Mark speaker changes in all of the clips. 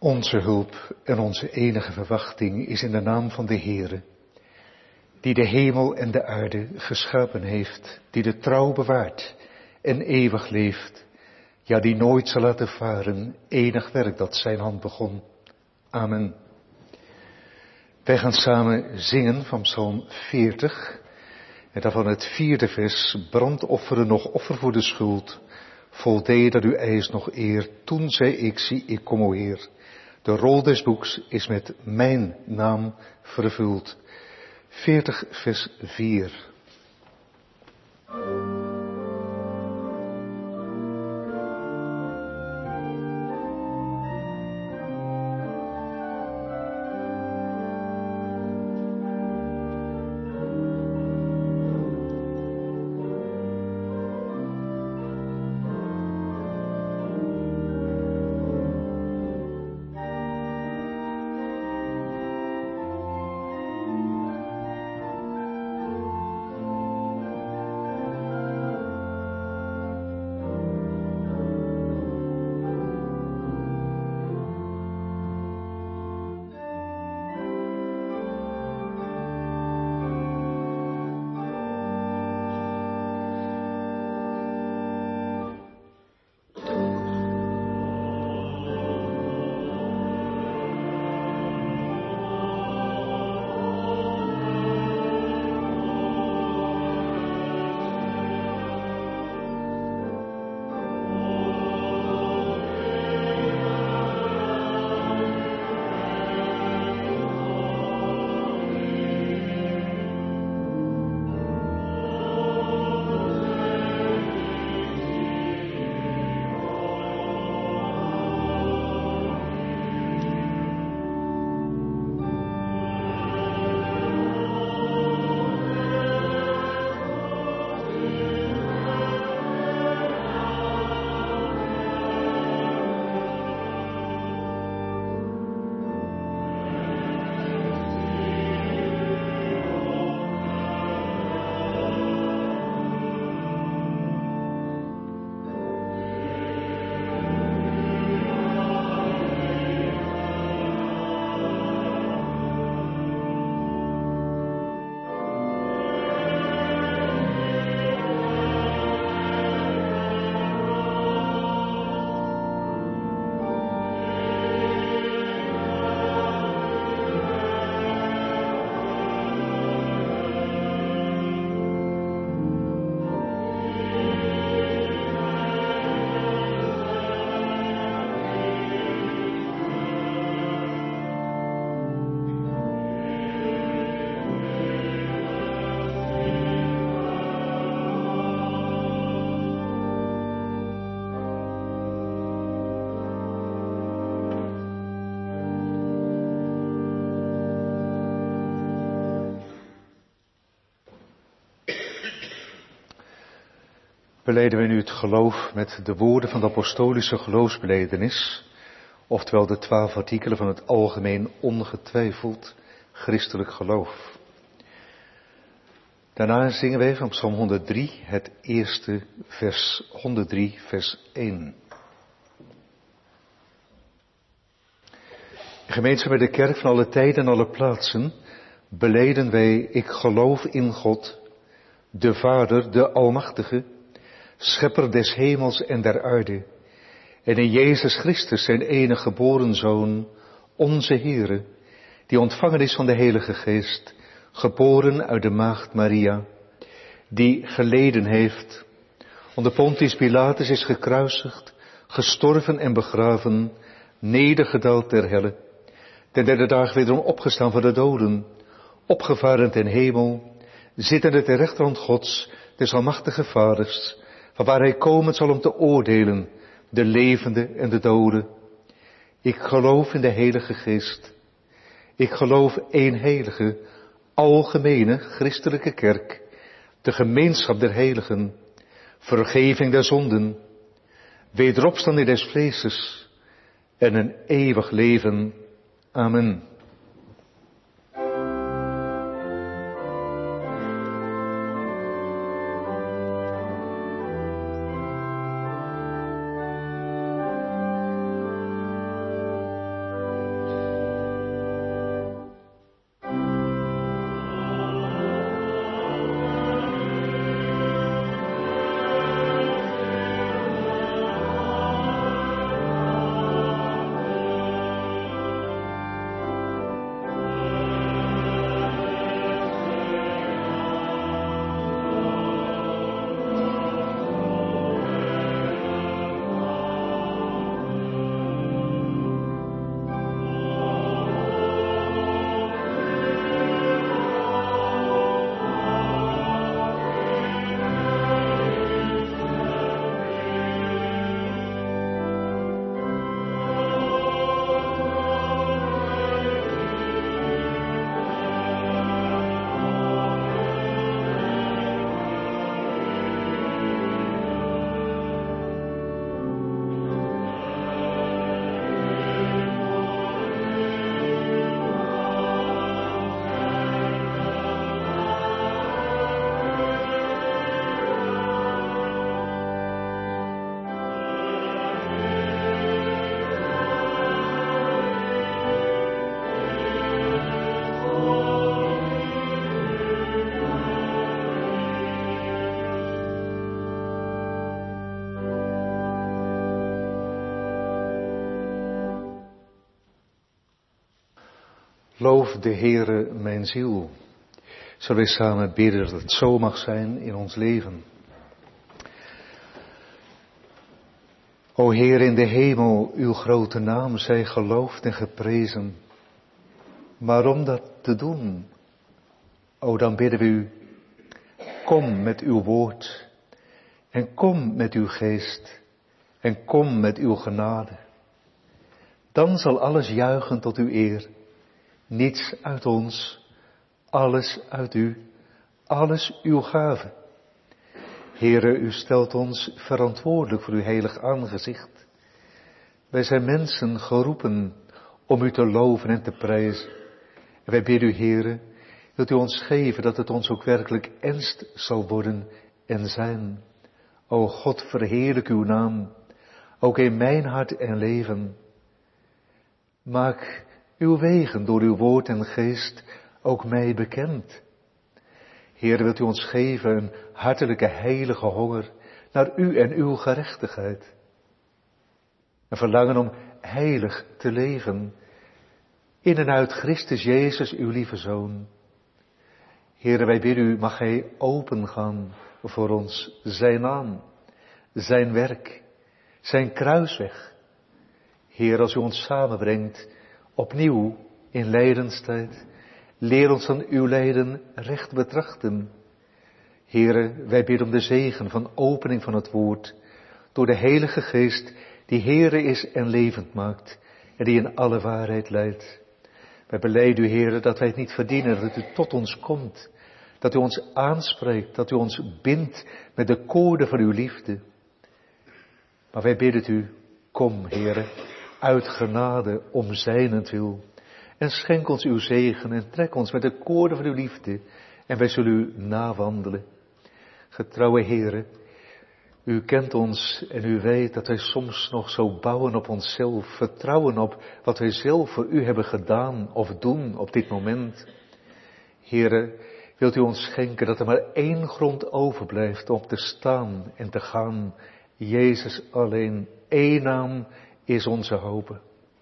Speaker 1: Onze hulp en onze enige verwachting is in de naam van de Heere, die de hemel en de aarde geschapen heeft, die de trouw bewaart en eeuwig leeft, ja, die nooit zal laten varen enig werk dat zijn hand begon. Amen. Wij gaan samen zingen van Psalm 40, en daarvan het 4e vers, brandofferen nog offer voor de schuld, voldeed dat uw eis nog eer, toen zei ik, zie ik kom o Heer. De rol des boeks is met mijn naam vervuld. 40 vers 4. Belijden we nu het geloof met de woorden van de apostolische geloofsbelijdenis, oftewel de 12 artikelen van het algemeen ongetwijfeld christelijk geloof. Daarna zingen wij van Psalm 103 het eerste vers, 103 vers 1. Gemeenschap met de kerk van alle tijden en alle plaatsen belijden wij, ik geloof in God, de Vader, de Almachtige, Schepper des hemels en der aarde, en in Jezus Christus, zijn enige geboren Zoon, onze Heere, die ontvangen is van de Heilige Geest, geboren uit de maagd Maria, die geleden heeft, onder Pontius Pilatus is gekruisigd, gestorven en begraven, nedergedaald ter helle, ten derde dag wederom opgestaan van de doden, opgevaren ten hemel, zittende ter rechterhand Gods, des almachtige Vaders, van waar hij komen zal om te oordelen, de levenden en de doden. Ik geloof in de Heilige Geest. Ik geloof één heilige, algemene, christelijke kerk, de gemeenschap der heiligen, vergeving der zonden, wederopstanding des vleeses en een eeuwig leven. Amen. Loof de Heere mijn ziel. Zullen we samen bidden dat het zo mag zijn in ons leven. O Heer in de hemel, uw grote naam zij geloofd en geprezen. Maar om dat te doen, o dan bidden we u, kom met uw woord en kom met uw geest en kom met uw genade. Dan zal alles juichen tot uw eer. Niets uit ons, alles uit u, alles uw gave. Heere, u stelt ons verantwoordelijk voor uw heilig aangezicht. Wij zijn mensen geroepen om u te loven en te prijzen. En wij bidden u, Heere, wilt u ons geven dat het ons ook werkelijk ernst zal worden en zijn. O God, verheerlijk uw naam, ook in mijn hart en leven. Maak uw wegen door uw woord en geest ook mij bekend. Heer, wilt u ons geven een hartelijke heilige honger naar u en uw gerechtigheid. Een verlangen om heilig te leven in en uit Christus Jezus, uw lieve Zoon. Heer, wij bidden u, mag hij opengaan voor ons zijn naam, zijn werk, zijn kruisweg. Heer, als u ons samenbrengt, opnieuw in lijdenstijd, leer ons dan uw lijden recht betrachten. Heere, wij bidden om de zegen van opening van het woord, door de Heilige Geest, die Heere is en levend maakt, en die in alle waarheid leidt. Wij belijden u, Heere, dat wij het niet verdienen, dat u tot ons komt, dat u ons aanspreekt, dat u ons bindt met de koorden van uw liefde. Maar wij bidden u, kom, Heere, uit genade om zijnentwil. En schenk ons uw zegen en trek ons met de koorden van uw liefde. En wij zullen u nawandelen. Getrouwe Heere, u kent ons en u weet dat wij soms nog zo bouwen op onszelf. Vertrouwen op wat wij zelf voor u hebben gedaan of doen op dit moment. Heere, wilt u ons schenken dat er maar één grond overblijft om te staan en te gaan. Jezus alleen, één naam is onze hoop.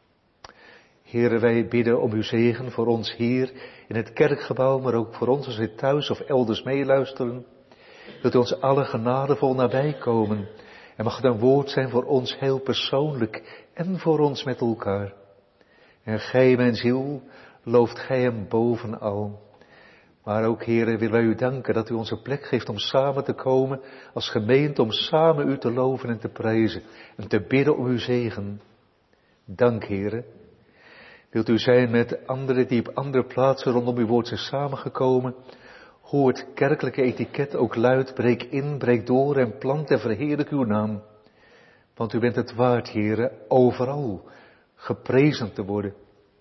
Speaker 1: Heere, wij bidden om uw zegen voor ons hier in het kerkgebouw, maar ook voor ons als we thuis of elders meeluisteren. Wilt u ons alle genadevol nabij komen en mag het een woord zijn voor ons heel persoonlijk en voor ons met elkaar. En gij, mijn ziel, looft gij hem bovenal. Maar ook, Heere, willen wij u danken dat u ons een plek geeft om samen te komen als gemeente, om samen u te loven en te prijzen en te bidden om uw zegen. Dank, Heere. Wilt u zijn met anderen die op andere plaatsen rondom uw woord zijn samengekomen? Hoe het kerkelijke etiket ook luidt, breek in, breek door en plant en verheerlijk uw naam. Want u bent het waard, Heere, overal geprezen te worden.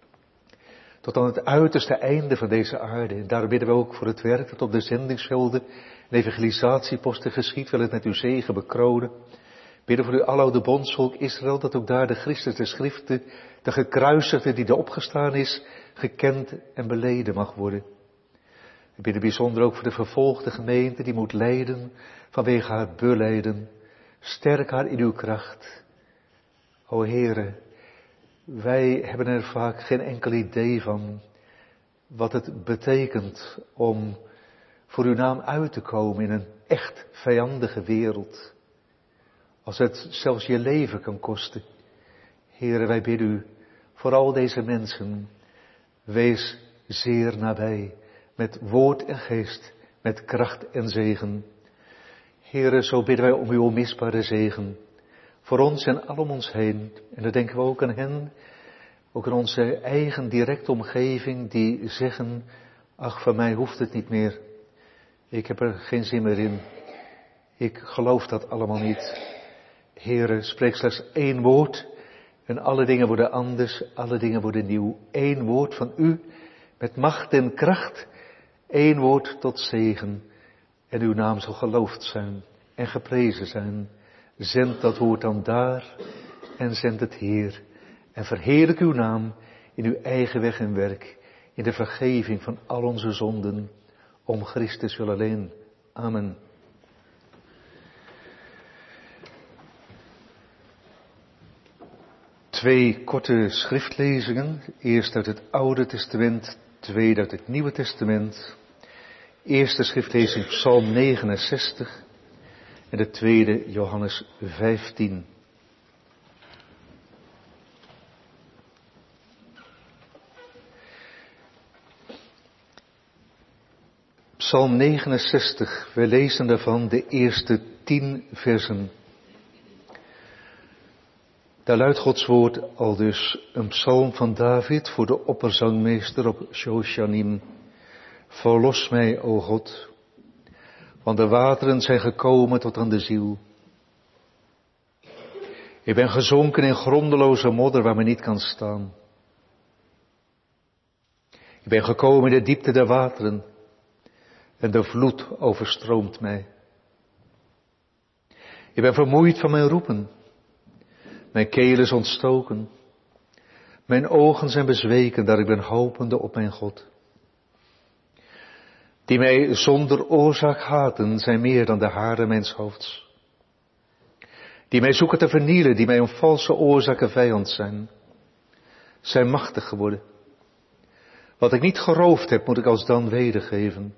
Speaker 1: Tot aan het uiterste einde van deze aarde. En daar bidden we ook voor het werk dat op de zendingsvelden en evangelisatieposten geschiet, wil het met uw zegen bekronen. Bidden voor uw aloude bondsvolk Israël, dat ook daar de Christus der Schriften, de gekruisigde die er opgestaan is, gekend en beleden mag worden. We bidden bijzonder ook voor de vervolgde gemeente die moet lijden vanwege haar belijden. Sterk haar in uw kracht. O Heere, wij hebben er vaak geen enkel idee van wat het betekent om voor uw naam uit te komen in een echt vijandige wereld. Als het zelfs je leven kan kosten. Heere, wij bidden u voor al deze mensen, wees zeer nabij, met woord en geest, met kracht en zegen. Heere, zo bidden wij om uw onmisbare zegen, voor ons en al om ons heen. En dan denken we ook aan hen, ook aan onze eigen directe omgeving, die zeggen, ach, van mij hoeft het niet meer. Ik heb er geen zin meer in. Ik geloof dat allemaal niet. Heere, spreek slechts één woord en alle dingen worden anders, alle dingen worden nieuw. Eén woord van u, met macht en kracht, één woord tot zegen. En uw naam zal geloofd zijn en geprezen zijn. Zend dat woord dan daar en zend het Heer. En verheerlijk uw naam in uw eigen weg en werk, in de vergeving van al onze zonden, om Christus wil alleen. Amen. 2 korte schriftlezingen. Eerst uit het Oude Testament, tweede uit het Nieuwe Testament. Eerste schriftlezing Psalm 69 en de tweede Johannes 15. Psalm 69, wij lezen daarvan de eerste 10 versen. Daar luidt Gods woord aldus, een psalm van David voor de opperzangmeester op Shoshanim. Verlos mij, o God, want de wateren zijn gekomen tot aan de ziel. Ik ben gezonken in grondeloze modder waar men niet kan staan. Ik ben gekomen in de diepte der wateren en de vloed overstroomt mij. Ik ben vermoeid van mijn roepen. Mijn keel is ontstoken. Mijn ogen zijn bezweken, dat ik ben hopende op mijn God. Die mij zonder oorzaak haten, zijn meer dan de haren mijns hoofds. Die mij zoeken te vernielen, die mij om valse oorzaken vijand zijn machtig geworden. Wat ik niet geroofd heb, moet ik alsdan wedergeven.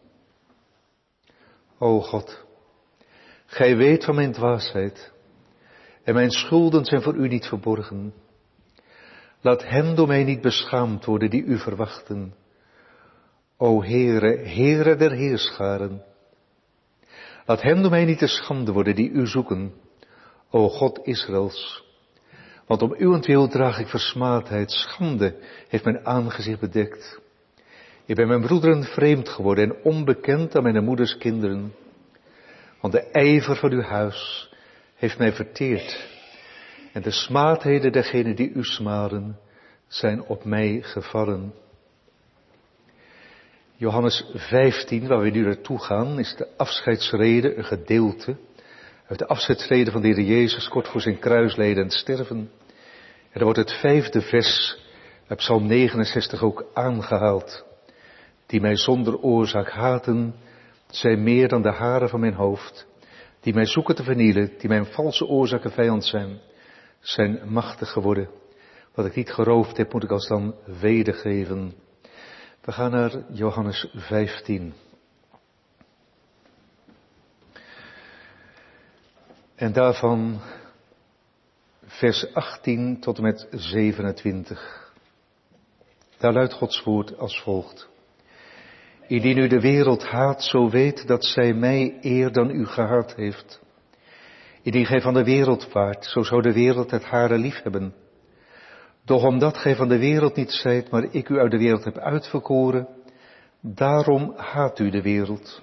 Speaker 1: O God, gij weet van mijn dwaasheid. En mijn schulden zijn voor u niet verborgen. Laat hen door mij niet beschaamd worden die u verwachten. O Heere, Heere der heerscharen. Laat hen door mij niet te schande worden die u zoeken. O God Israëls. Want om uwentwil draag ik versmaadheid. Schande heeft mijn aangezicht bedekt. Ik ben mijn broederen vreemd geworden en onbekend aan mijn moeders kinderen. Want de ijver van uw huis heeft mij verteerd. En de smaadheden dergenen die u smaden, zijn op mij gevallen. Johannes 15, waar we nu naartoe gaan, is de afscheidsrede, een gedeelte uit de afscheidsrede van de Heer Jezus kort voor zijn kruislijden en sterven. En dan wordt het 5e vers uit Psalm 69 ook aangehaald. Die mij zonder oorzaak haten, zijn meer dan de haren van mijn hoofd. Die mij zoeken te vernielen, die mijn valse oorzaken vijand zijn machtig geworden. Wat ik niet geroofd heb, moet ik alsdan wedergeven. We gaan naar Johannes 15. En daarvan vers 18 tot en met 27. Daar luidt Gods woord als volgt. Indien u de wereld haat, zo weet dat zij mij eer dan u gehaat heeft. Indien gij van de wereld waart, zo zou de wereld het hare lief hebben. Doch omdat gij van de wereld niet zijt, maar ik u uit de wereld heb uitverkoren, daarom haat u de wereld.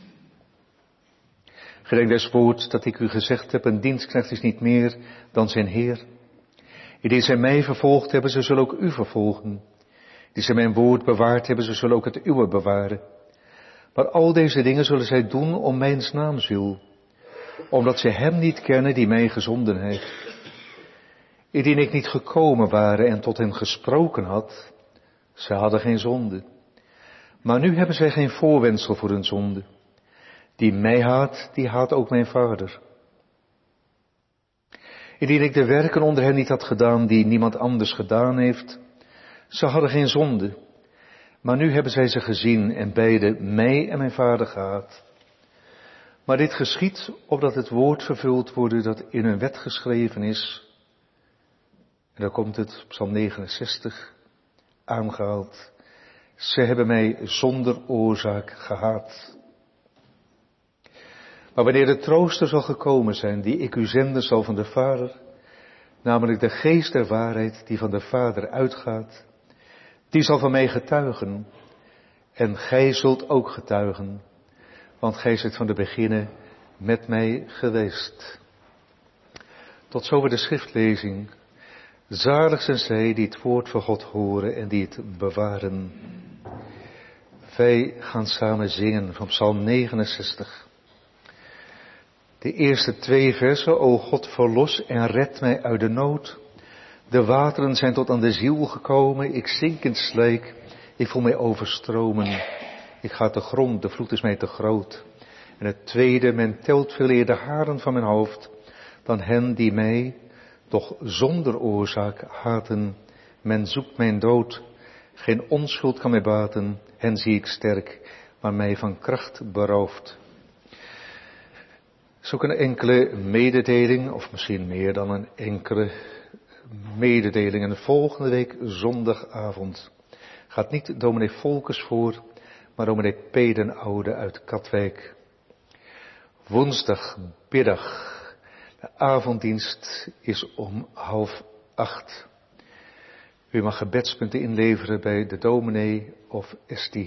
Speaker 1: Gedenk des woords dat ik u gezegd heb, een dienstknecht is niet meer dan zijn Heer. Indien zij mij vervolgd hebben, ze zullen ook u vervolgen. Die zij mijn woord bewaard hebben, ze zullen ook het uwe bewaren. Maar al deze dingen zullen zij doen om mijns naams wil, omdat zij hem niet kennen die mij gezonden heeft. Indien ik niet gekomen ware en tot hen gesproken had, zij hadden geen zonde. Maar nu hebben zij geen voorwendsel voor hun zonde. Die mij haat, die haat ook mijn Vader. Indien ik de werken onder hen niet had gedaan die niemand anders gedaan heeft, ze hadden geen zonde, maar nu hebben zij ze gezien en beide mij en mijn Vader gehaat. Maar dit geschiedt opdat het woord vervuld wordt dat in hun wet geschreven is. En dan komt het, Psalm 69, aangehaald. Ze hebben mij zonder oorzaak gehaat. Maar wanneer de trooster zal gekomen zijn, die ik u zenden zal van de Vader, namelijk de geest der waarheid die van de Vader uitgaat, die zal van mij getuigen, en gij zult ook getuigen, want gij zijt van de beginnen met mij geweest. Tot zover de schriftlezing. Zalig zijn zij die het woord van God horen en die het bewaren. Wij gaan samen zingen van Psalm 69. De eerste 2 versen, O God, verlos en red mij uit de nood. De wateren zijn tot aan de ziel gekomen, ik zink in slijk, ik voel mij overstromen. Ik ga te grond, de vloed is mij te groot. En het tweede, men telt veel eer de haren van mijn hoofd dan hen die mij doch zonder oorzaak haten. Men zoekt mijn dood, geen onschuld kan mij baten. Hen zie ik sterk, maar mij van kracht berooft. Zoek een enkele mededeling, of misschien meer dan een enkele mededeling. En volgende week zondagavond gaat niet dominee Volkers voor, maar dominee Pedenoude uit Katwijk. Woensdagmiddag, de avonddienst is om 7:30. U mag gebedspunten inleveren bij de dominee of Esti.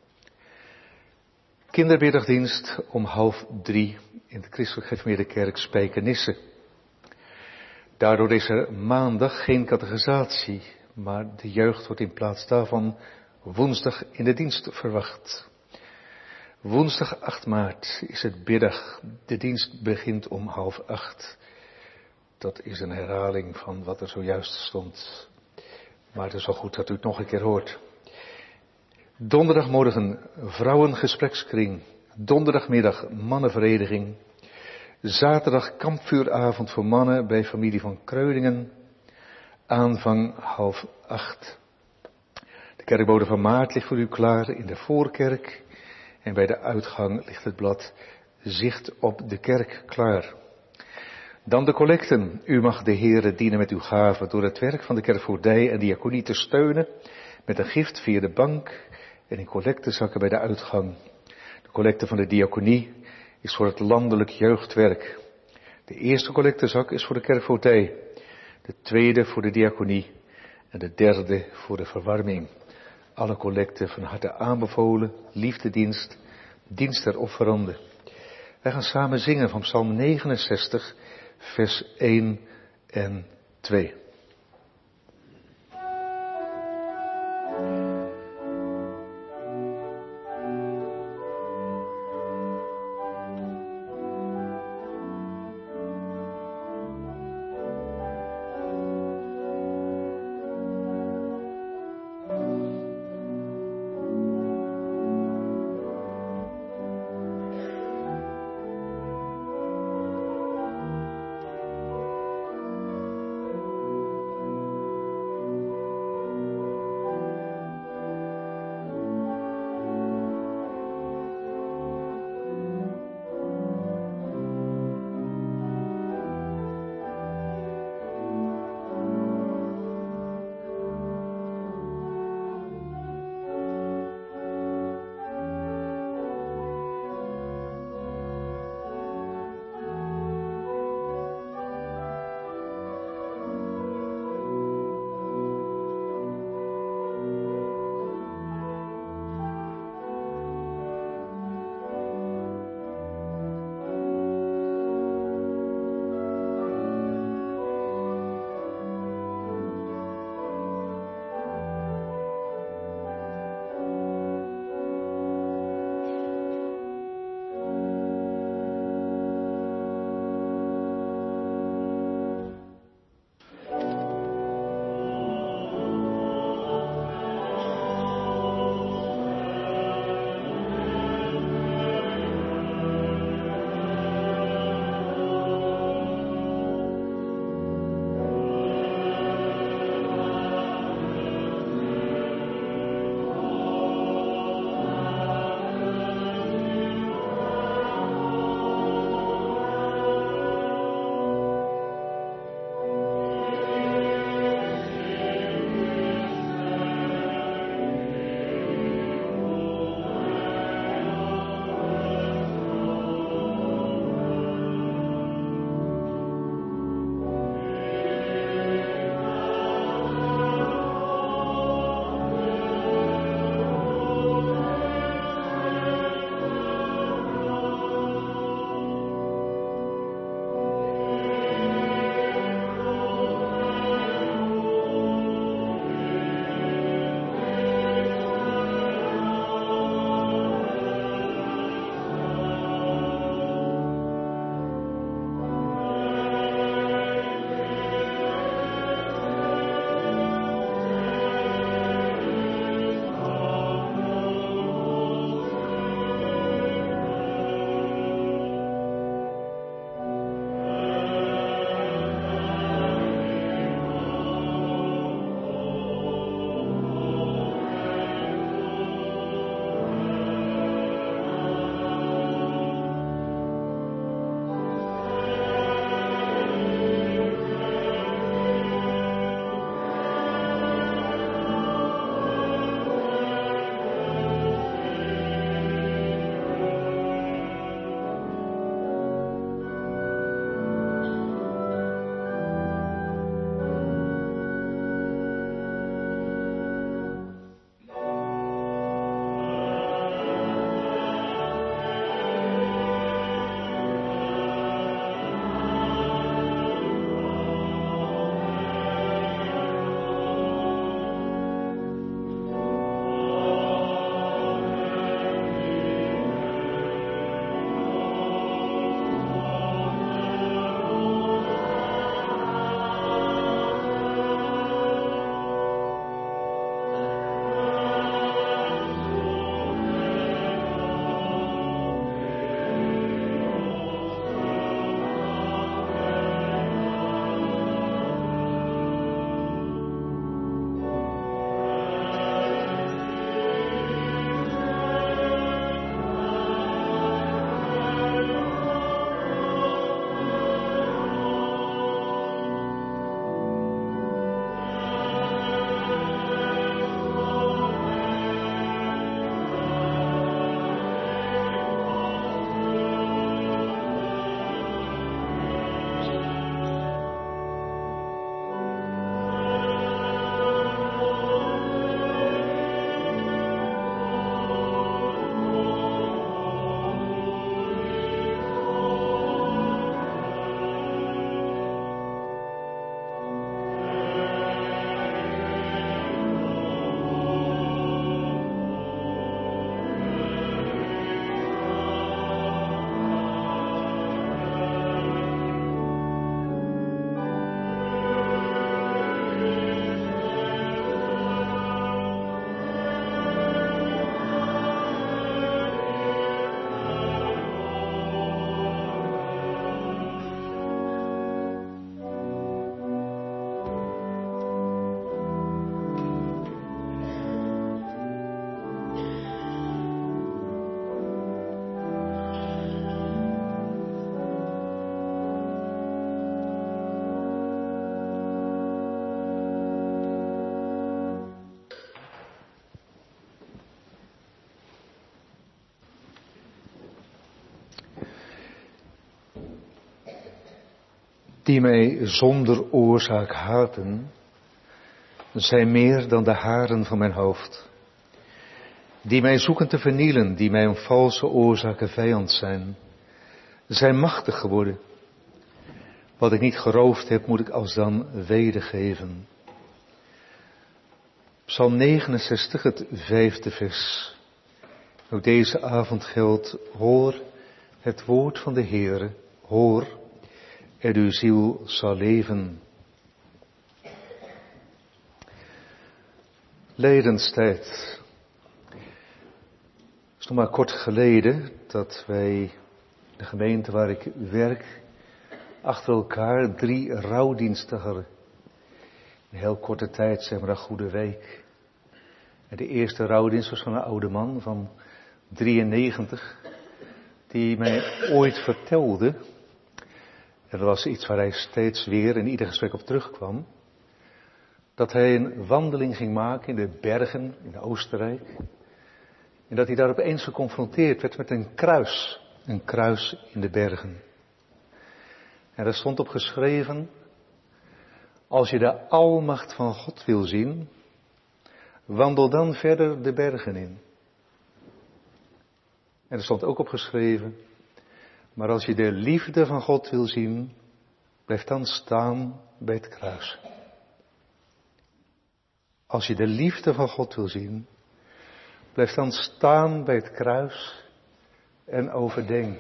Speaker 1: Kindermiddagdienst om 2:30 in de Christelijk Gereformeerde Kerk Spijkenisse. Daardoor is er maandag geen catechisatie, maar de jeugd wordt in plaats daarvan woensdag in de dienst verwacht. Woensdag 8 maart is het middag. De dienst begint om 7:30. Dat is een herhaling van wat er zojuist stond. Maar het is wel goed dat u het nog een keer hoort. Donderdagmorgen vrouwengesprekskring. Donderdagmiddag mannenvereniging. Zaterdag kampvuuravond voor mannen bij familie van Kreuningen. Aanvang 7:30. De kerkbode van maart ligt voor u klaar in de voorkerk. En bij de uitgang ligt het blad Zicht op de kerk klaar. Dan de collecten. U mag de Heere dienen met uw gaven door het werk van de kerkvoogdij en diaconie te steunen met een gift via de bank en in collectezakken bij de uitgang. De collecte van de diaconie is voor het landelijk jeugdwerk. De eerste collectezak is voor de kerkvoogdij, de tweede voor de diaconie en de derde voor de verwarming. Alle collecten van harte aanbevolen, liefdedienst, dienst ter offerande. Wij gaan samen zingen van Psalm 69, vers 1 en 2. die mij zonder oorzaak haten, zijn meer dan de haren van mijn hoofd. Die mij zoeken te vernielen, die mij om valse oorzaken vijand zijn machtig geworden. Wat ik niet geroofd heb, moet ik alsdan wedergeven. Psalm 69, het 5e vers. Ook deze avond geldt, hoor het woord van de Heere, hoor, en uw ziel zal leven. Lijdenstijd. Het is nog maar kort geleden dat wij, de gemeente waar ik werk, achter elkaar 3 rouwdiensten hadden. Een heel korte tijd, zeg maar een goede week. En de eerste rouwdienst was van een oude man van 93, die mij ooit vertelde, en dat was iets waar hij steeds weer in ieder gesprek op terugkwam, dat hij een wandeling ging maken in de bergen in Oostenrijk. En dat hij daar opeens geconfronteerd werd met een kruis in de bergen. En daar stond op geschreven, als je de almacht van God wil zien, wandel dan verder de bergen in. En er stond ook op geschreven, maar als je de liefde van God wil zien, blijf dan staan bij het kruis. Als je de liefde van God wil zien, blijf dan staan bij het kruis en overdenk.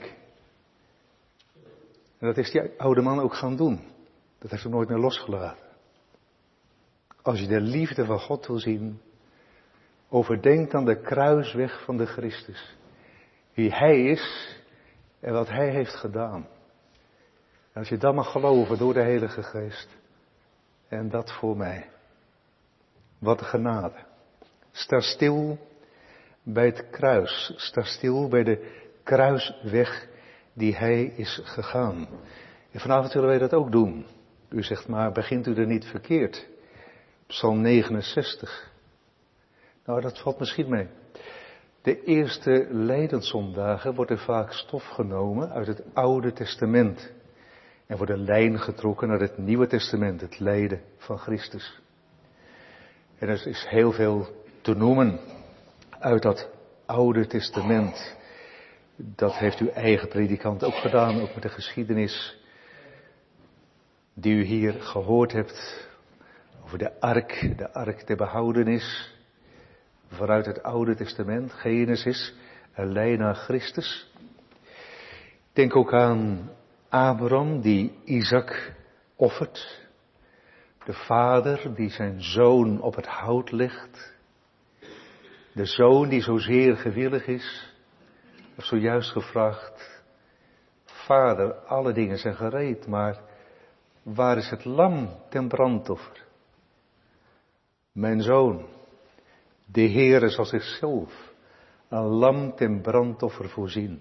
Speaker 1: En dat is die oude man ook gaan doen. Dat heeft hem nooit meer losgelaten. Als je de liefde van God wil zien, overdenk dan de kruisweg van de Christus. Wie Hij is en wat Hij heeft gedaan. En als je dat mag geloven door de Heilige Geest. En dat voor mij. Wat een genade. Sta stil bij het kruis. Sta stil bij de kruisweg die Hij is gegaan. En vanavond zullen wij dat ook doen. U zegt maar, begint u er niet verkeerd? Psalm 69. Nou, dat valt misschien mee. De eerste lijdenszondagen wordt er vaak stof genomen uit het Oude Testament. En wordt een lijn getrokken naar het Nieuwe Testament, het lijden van Christus. En er is heel veel te noemen uit dat Oude Testament. Dat heeft uw eigen predikant ook gedaan, ook met de geschiedenis die u hier gehoord hebt over de ark der behoudenis. Vanuit het Oude Testament, Genesis, een lijn naar Christus. Denk ook aan Abraham die Isaac offert. De vader die zijn zoon op het hout legt. De zoon die zozeer gewillig is. Of zojuist gevraagd, Vader, alle dingen zijn gereed, maar waar is het lam ten brandoffer? Mijn zoon, de Heere zal zichzelf een lam ten brandoffer voorzien.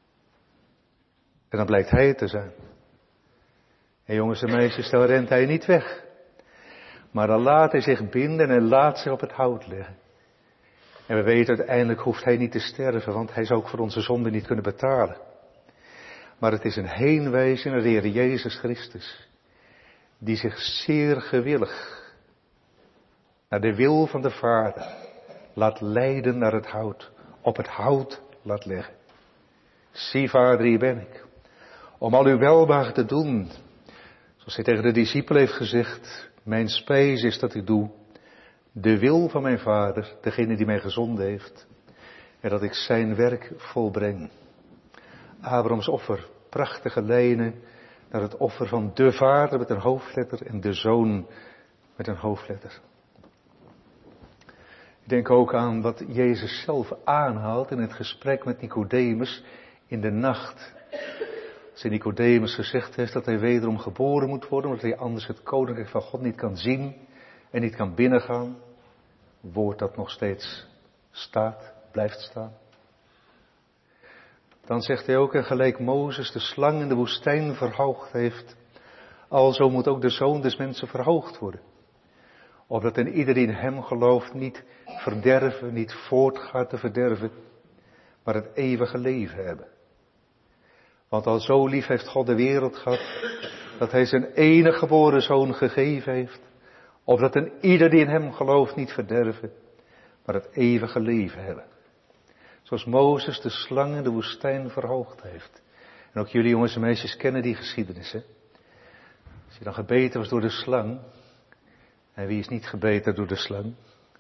Speaker 1: En dan blijkt Hij het te zijn. En jongens en meisjes, dan rent Hij niet weg. Maar dan laat Hij zich binden en laat zich op het hout leggen. En we weten uiteindelijk hoeft Hij niet te sterven, want Hij zou ook voor onze zonde niet kunnen betalen. Maar het is een heenwijzing naar de Heer Jezus Christus, die zich zeer gewillig naar de wil van de Vader laat leiden naar het hout, op het hout laat leggen. Zie, Vader, hier ben ik, om al uw welbehagen te doen. Zoals Hij tegen de discipelen heeft gezegd, mijn spijs is dat ik doe de wil van mijn Vader, degene die mij gezonden heeft, en dat ik zijn werk volbreng. Abrahams offer, prachtige lijnen naar het offer van de Vader met een hoofdletter en de Zoon met een hoofdletter. Ik denk ook aan wat Jezus zelf aanhaalt in het gesprek met Nicodemus in de nacht. Als hij Nicodemus gezegd heeft dat hij wederom geboren moet worden, omdat hij anders het koninkrijk van God niet kan zien en niet kan binnengaan. Woord dat nog steeds staat, blijft staan. Dan zegt hij ook, en gelijk Mozes de slang in de woestijn verhoogd heeft, alzo moet ook de Zoon des Mensen verhoogd worden. Opdat in ieder die in hem gelooft niet verderven, niet voortgaat te verderven, maar het eeuwige leven hebben. Want al zo lief heeft God de wereld gehad, dat hij zijn enige geboren zoon gegeven heeft, opdat een ieder die in hem gelooft niet verderven, maar het eeuwige leven hebben. Zoals Mozes de slang in de woestijn verhoogd heeft. En ook jullie jongens en meisjes kennen die geschiedenis, hè? Als je dan gebeten was door de slang, en wie is niet gebeten door de slang?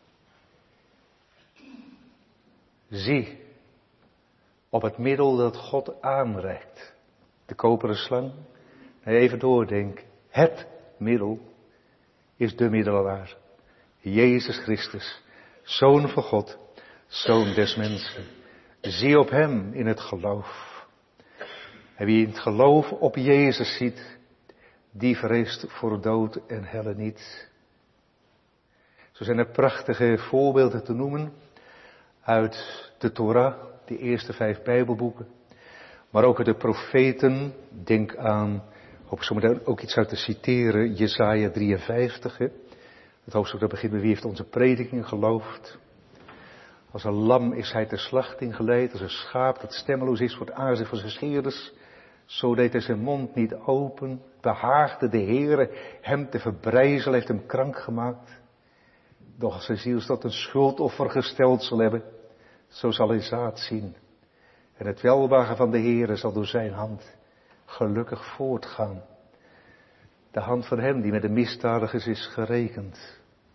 Speaker 1: Zie op het middel dat God aanreikt. De koperen slang. Even doordenken. Het middel is de middelaar. Jezus Christus. Zoon van God. Zoon des mensen. Zie op hem in het geloof. En wie in het geloof op Jezus ziet, die vreest voor dood en helle niet. Zo zijn er prachtige voorbeelden te noemen uit de Torah, de eerste 5 Bijbelboeken. Maar ook uit de profeten, denk aan, hoop zo meteen ook iets uit te citeren, Jesaja 53. Het hoofdstuk dat begint met wie heeft onze prediking geloofd. Als een lam is hij ter slachting geleid, als een schaap dat stemmeloos is voor het aangezicht van zijn scheerders. Zo deed hij zijn mond niet open, behaagde de Heere hem te verbrijzelen, heeft hem krank gemaakt. Doch als zijn ziel tot een schuldoffer gesteld zal hebben, zo zal hij zaad zien. En het welwagen van de Heere zal door zijn hand gelukkig voortgaan. De hand van hem die met de misdadigers is gerekend.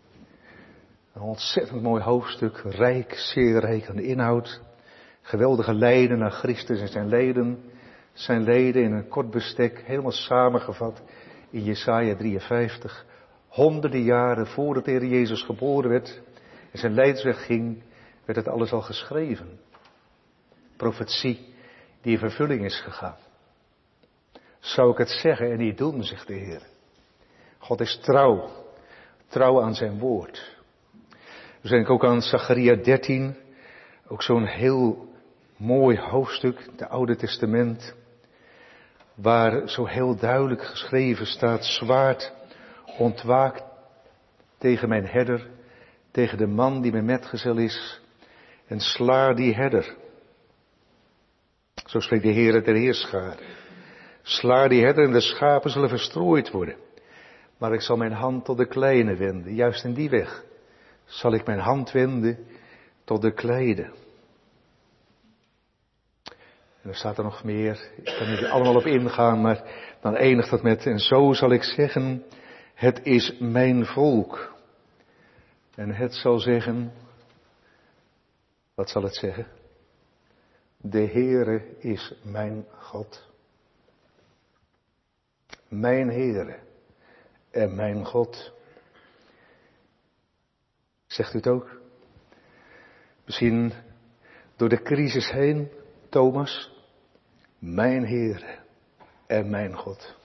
Speaker 1: Een ontzettend mooi hoofdstuk, rijk, zeer rijk aan de inhoud. Geweldige lijden naar Christus en zijn leden in een kort bestek, helemaal samengevat in Jesaja 53. Honderden jaren voordat de Heer Jezus geboren werd en zijn leidsweg ging, werd het alles al geschreven. Profetie die in vervulling is gegaan. Zou ik het zeggen en niet doen, zegt de Heer. God is trouw, trouw aan zijn woord. We zijn ook aan Zacharia 13, ook zo'n heel mooi hoofdstuk, het Oude Testament, waar zo heel duidelijk geschreven staat, zwaard ontwaakt tegen mijn herder, tegen de man die mijn metgezel is, en sla die herder. Zo spreekt de Heer der Heerscharen. Sla die herder en de schapen zullen verstrooid worden. Maar ik zal mijn hand tot de kleine wenden, juist in die weg zal ik mijn hand wenden tot de kleine. En er staat er nog meer, ik kan niet allemaal op ingaan, maar dan eindigt dat met, en zo zal ik zeggen, het is mijn volk. En het zal zeggen, wat zal het zeggen? De Heere is mijn God. Mijn Heere en mijn God. Zegt u het ook? Misschien door de crisis heen, Thomas. Mijn Heere en mijn God.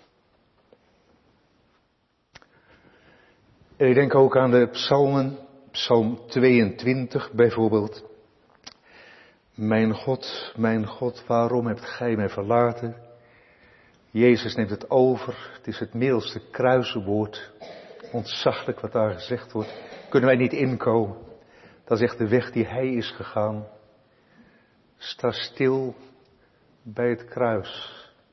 Speaker 1: En ik denk ook aan de psalmen, psalm 22 bijvoorbeeld. Mijn God, waarom hebt gij mij verlaten? Jezus neemt het over, het is het middelste kruiswoord. Ontzaglijk wat daar gezegd wordt. Kunnen wij niet inkomen. Dat is echt de weg die hij is gegaan. Sta stil bij het kruis.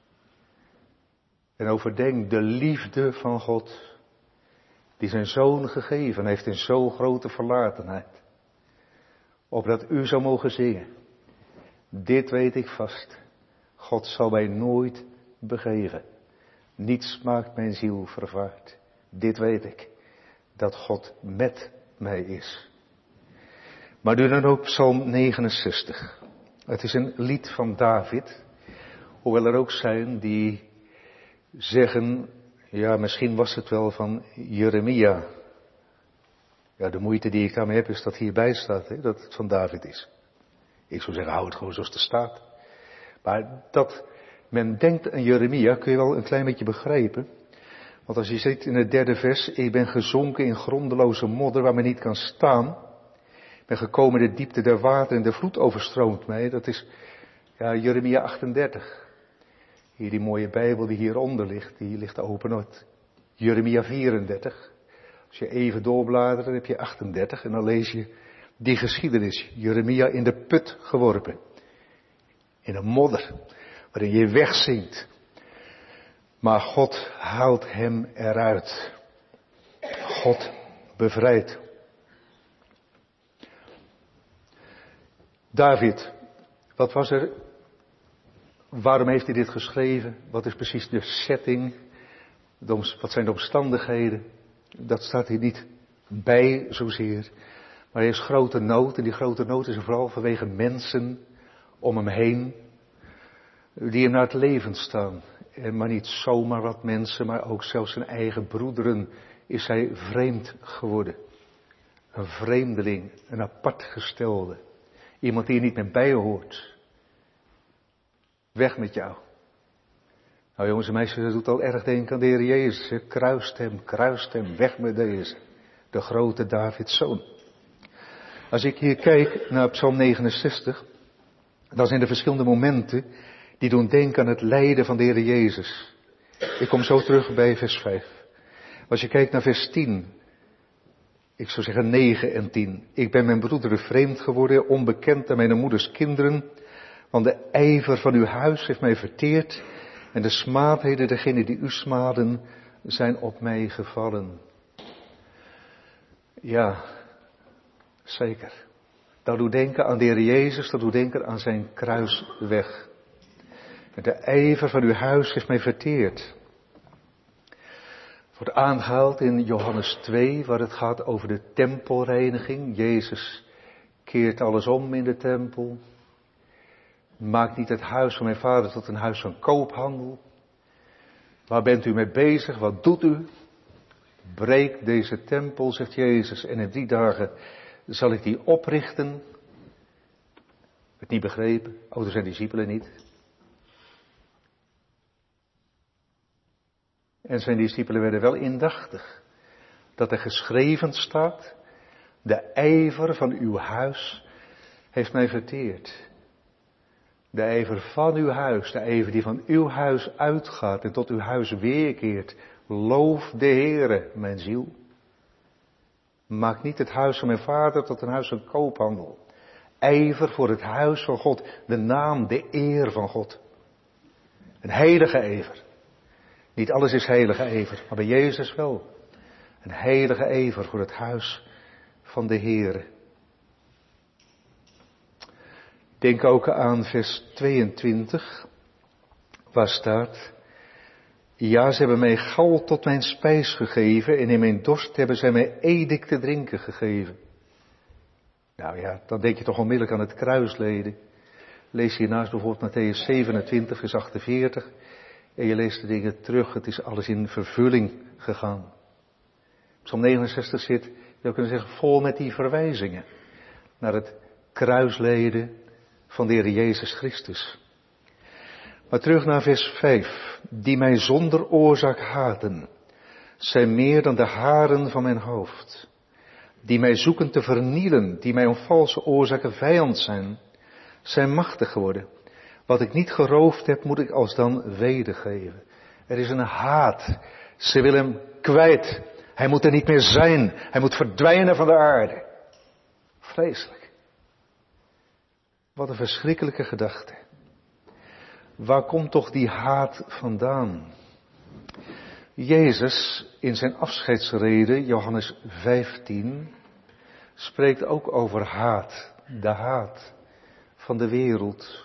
Speaker 1: En overdenk de liefde van God. Die zijn zoon gegeven heeft in zo'n grote verlatenheid. Opdat u zou mogen zingen. Dit weet ik vast. God zal mij nooit begeven. Niets maakt mijn ziel vervaard. Dit weet ik. Dat God met mij is. Maar nu dan ook Psalm 69. Het is een lied van David. Hoewel er ook zijn die zeggen, ja, misschien was het wel van Jeremia. Ja, de moeite die ik daarmee heb is dat hierbij staat, hè, dat het van David is. Ik zou zeggen, hou het gewoon zoals het staat. Maar dat men denkt aan Jeremia kun je wel een klein beetje begrijpen. Want als je ziet in het 3e vers, ik ben gezonken in grondeloze modder waar men niet kan staan. Ik ben gekomen in de diepte der wateren en de vloed overstroomt mij. Dat is Jeremia 38. Hier die mooie Bijbel die hieronder ligt, die ligt open uit Jeremia 34. Als je even doorbladert, dan heb je 38 en dan lees je die geschiedenis. Jeremia in de put geworpen. In een modder, waarin je wegzinkt. Maar God haalt hem eruit. God bevrijdt. David, wat was er? Waarom heeft hij dit geschreven? Wat is precies de setting? Wat zijn de omstandigheden? Dat staat hier niet bij zozeer. Maar er is grote nood en die grote nood is vooral vanwege mensen om hem heen die hem naar het leven staan. En maar niet zomaar wat mensen, maar ook zelfs zijn eigen broederen is hij vreemd geworden. Een vreemdeling, een apartgestelde. Iemand die er niet meer bij hoort. Weg met jou. Nou jongens en meisjes, dat doet al erg denken aan de Heer Jezus. Kruist hem, weg met deze. De grote Davids zoon. Als ik hier kijk naar Psalm 69, dan zijn er verschillende momenten die doen denken aan het lijden van de Heer Jezus. Ik kom zo terug bij vers 5. Als je kijkt naar vers 10, ik zou zeggen 9 en 10. Ik ben mijn broederen vreemd geworden, onbekend aan mijn moeders kinderen, want de ijver van uw huis heeft mij verteerd en de smaadheden, degene die u smaden, zijn op mij gevallen. Ja, zeker. Dat doet denken aan de Heer Jezus, dat doet denken aan zijn kruisweg. De ijver van uw huis heeft mij verteerd. Wordt aangehaald in Johannes 2, waar het gaat over de tempelreiniging. Jezus keert alles om in de tempel. Maakt niet het huis van mijn vader tot een huis van koophandel. Waar bent u mee bezig? Wat doet u? Breek deze tempel, zegt Jezus, en in 3 dagen zal ik die oprichten. Werd niet begrepen. Oh, zijn discipelen niet. En zijn discipelen werden wel indachtig. Dat er geschreven staat, de ijver van uw huis heeft mij verteerd. De ijver van uw huis, de ijver die van uw huis uitgaat en tot uw huis weerkeert. Loof de Heere, mijn ziel. Maak niet het huis van mijn vader tot een huis van koophandel. Ijver voor het huis van God, de naam, de eer van God. Een heilige ijver. Niet alles is heilige ijver, maar bij Jezus wel. Een heilige ijver voor het huis van de Heere. Denk ook aan vers 22, waar staat: ja, ze hebben mij gal tot mijn spijs gegeven en in mijn dorst hebben zij mij edik te drinken gegeven. Nou ja, dan denk je toch onmiddellijk aan het kruisleden. Lees hiernaast bijvoorbeeld Mattheüs 27, vers 48. En je leest de dingen terug, het is alles in vervulling gegaan. Psalm 69 zit, je zou kunnen zeggen, vol met die verwijzingen naar het kruisleden van de Heer Jezus Christus. Maar terug naar vers 5. Die mij zonder oorzaak haten, zijn meer dan de haren van mijn hoofd. Die mij zoeken te vernielen, die mij om valse oorzaken vijand zijn machtig geworden. Wat ik niet geroofd heb, moet ik alsdan wedergeven. Er is een haat. Ze willen hem kwijt. Hij moet er niet meer zijn. Hij moet verdwijnen van de aarde. Vreselijk. Wat een verschrikkelijke gedachte. Waar komt toch die haat vandaan? Jezus in zijn afscheidsrede, Johannes 15, spreekt ook over haat. De haat van de wereld.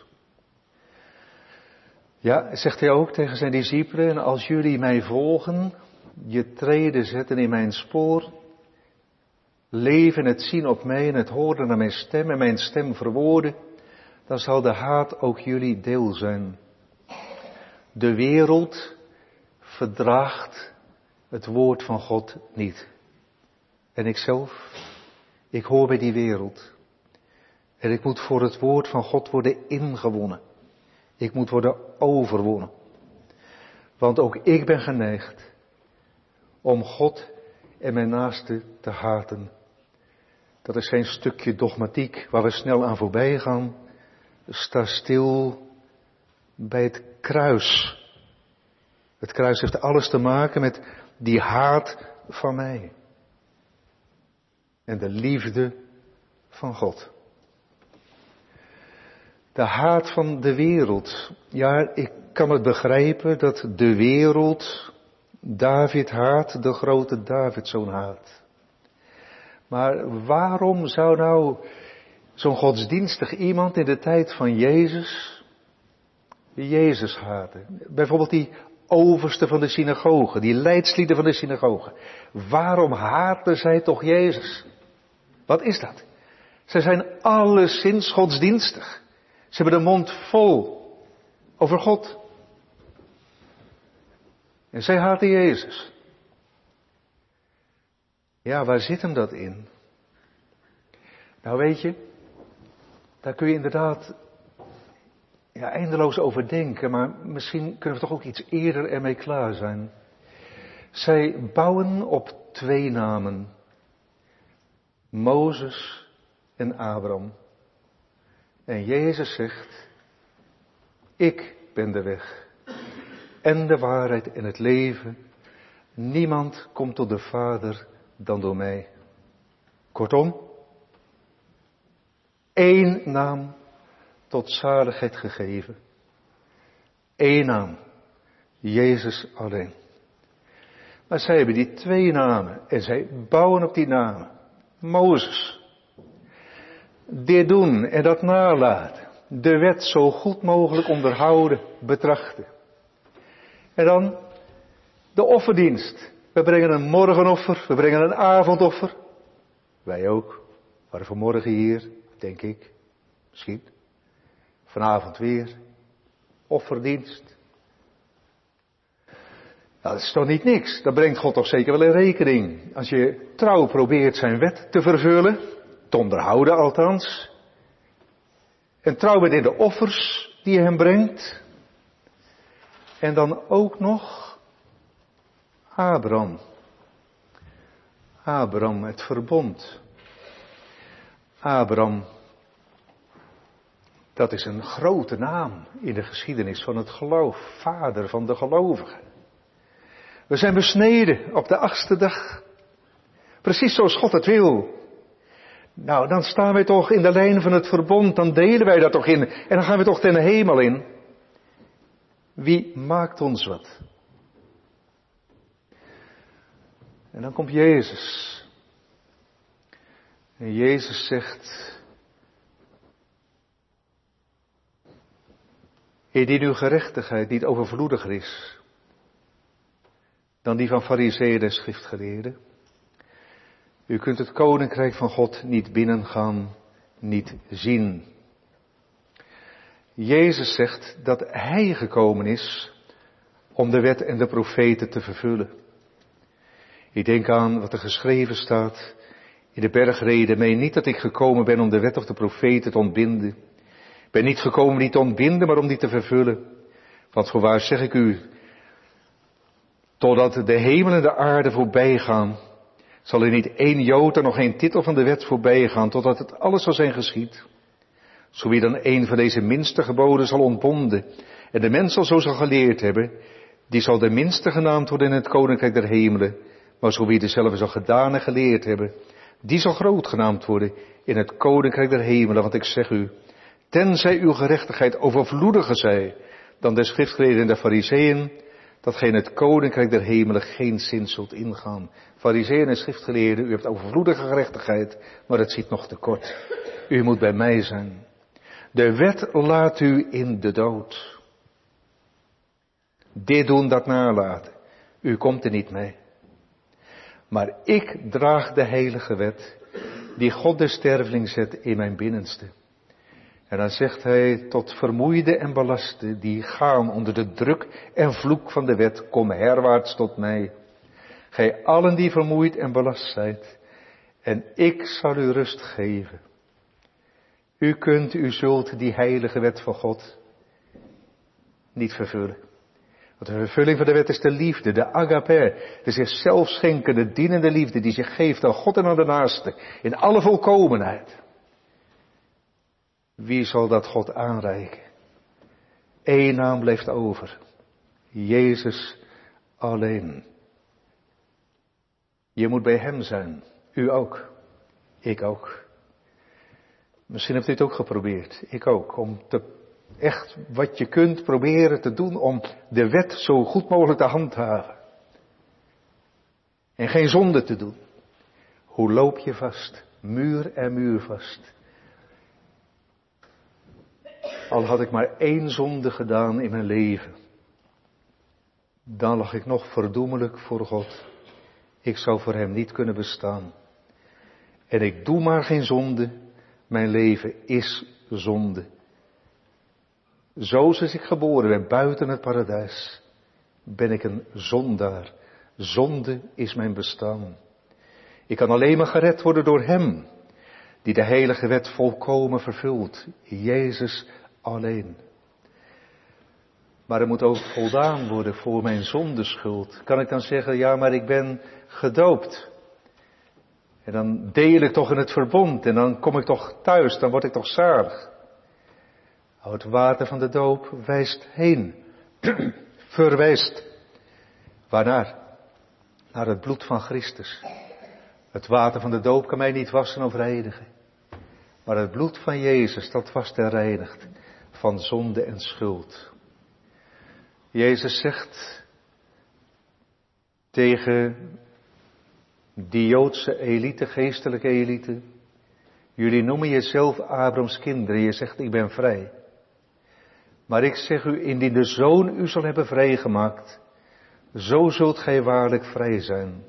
Speaker 1: Ja, zegt hij ook tegen zijn discipelen, en als jullie mij volgen, je treden zetten in mijn spoor, leven het zien op mij en het horen naar mijn stem en mijn stem verwoorden, dan zal de haat ook jullie deel zijn. De wereld verdraagt het woord van God niet. En ikzelf, ik hoor bij die wereld. En ik moet voor het woord van God worden ingewonnen. Ik moet worden overwonnen. Want ook ik ben geneigd om God en mijn naaste te haten. Dat is geen stukje dogmatiek waar we snel aan voorbij gaan. Sta stil bij het kruis. Het kruis heeft alles te maken met die haat van mij. En de liefde van God. De haat van de wereld. Ja, ik kan het begrijpen dat de wereld David haat, de grote Davidzoon haat. Maar waarom zou nou zo'n godsdienstig iemand in de tijd van Jezus haten? Bijvoorbeeld die overste van de synagoge, die leidslieden van de synagoge. Waarom haten zij toch Jezus? Wat is dat? Zij zijn alleszins godsdienstig. Ze hebben de mond vol over God. En zij haten Jezus. Ja, waar zit hem dat in? Nou weet je, daar kun je inderdaad eindeloos over denken, maar misschien kunnen we toch ook iets eerder ermee klaar zijn. Zij bouwen op 2 namen. Mozes en Abraham. En Jezus zegt, ik ben de weg en de waarheid en het leven. Niemand komt tot de Vader dan door mij. Kortom, 1 naam tot zaligheid gegeven. 1 naam, Jezus alleen. Maar zij hebben die 2 namen en zij bouwen op die namen. Mozes. Dit doen en dat nalaten. De wet zo goed mogelijk onderhouden, betrachten. En dan de offerdienst. We brengen een morgenoffer, we brengen een avondoffer. Wij ook. We waren vanmorgen hier, denk ik. Misschien. Vanavond weer. Offerdienst. Nou, dat is toch niet niks. Dat brengt God toch zeker wel in rekening. Als je trouw probeert zijn wet te vervullen. Te onderhouden althans. En trouw bent in de offers die je hem brengt. En dan ook nog Abraham. Abraham, het verbond. Abraham, dat is een grote naam in de geschiedenis van het geloof. Vader van de gelovigen. We zijn besneden op de 8e dag. Precies zoals God het wil. Nou, dan staan wij toch in de lijn van het verbond. Dan delen wij daar toch in. En dan gaan we toch ten hemel in. Wie maakt ons wat? En dan komt Jezus. En Jezus zegt, indien uw gerechtigheid niet overvloediger is dan die van Farizeeën en schriftgeleerden, u kunt het koninkrijk van God niet binnengaan, niet zien. Jezus zegt dat hij gekomen is om de wet en de profeten te vervullen. Ik denk aan wat er geschreven staat in de bergreden. Meen niet dat ik gekomen ben om de wet of de profeten te ontbinden. Ik ben niet gekomen die te ontbinden, maar om die te vervullen. Want voorwaar zeg ik u, totdat de hemel en de aarde voorbij gaan, zal er niet 1 jota, nog geen titel van de wet voorbij gaan, totdat het alles zal zijn geschied. Zo wie dan 1 van deze minste geboden zal ontbonden, en de mens zo zal geleerd hebben, die zal de minste genaamd worden in het koninkrijk der hemelen. Maar zo wie dezelfde zal gedaan en geleerd hebben, die zal groot genaamd worden in het koninkrijk der hemelen. Want ik zeg u, tenzij uw gerechtigheid overvloediger zij dan de schriftgeleerden en de Farizeeën, dat gij in het koninkrijk der hemelen geen zin zult ingaan. Farizeeën en schriftgeleerden, u hebt overvloedige gerechtigheid, maar het ziet nog tekort. U moet bij mij zijn. De wet laat u in de dood. Dit doen, dat nalaten. U komt er niet mee. Maar ik draag de heilige wet, die God de sterveling zet in mijn binnenste. En dan zegt hij tot vermoeide en belasten, die gaan onder de druk en vloek van de wet, kom herwaarts tot mij. Gij allen die vermoeid en belast zijt, en ik zal u rust geven. U zult die heilige wet van God niet vervullen. Want de vervulling van de wet is de liefde, de agape, de zichzelf schenkende, dienende liefde die zich geeft aan God en aan de naaste, in alle volkomenheid. Wie zal dat God aanreiken? 1 naam blijft over. Jezus alleen. Je moet bij hem zijn. U ook. Ik ook. Misschien hebt u het ook geprobeerd. Ik ook. Om echt wat je kunt proberen te doen om de wet zo goed mogelijk te handhaven. En geen zonde te doen. Hoe loop je vast? Muur en muur vast. Al had ik maar 1 zonde gedaan in mijn leven. Dan lag ik nog verdoemelijk voor God. Ik zou voor hem niet kunnen bestaan. En ik doe maar geen zonde. Mijn leven is zonde. Zo zoals ik geboren ben buiten het paradijs, ben ik een zondaar. Zonde is mijn bestaan. Ik kan alleen maar gered worden door hem, die de heilige wet volkomen vervult. Jezus alleen. Maar er moet ook voldaan worden voor mijn zondeschuld. Kan ik dan zeggen, ja, maar ik ben gedoopt. En dan deel ik toch in het verbond en dan kom ik toch thuis, dan word ik toch zalig. Het water van de doop wijst heen, verwijst. Waarnaar? Naar het bloed van Christus. Het water van de doop kan mij niet wassen of reinigen. Maar het bloed van Jezus, dat wast en reinigt van zonde en schuld. Jezus zegt tegen die Joodse elite, geestelijke elite: jullie noemen jezelf Abrahams kinderen, je zegt ik ben vrij. Maar ik zeg u, indien de Zoon u zal hebben vrijgemaakt, zo zult gij waarlijk vrij zijn.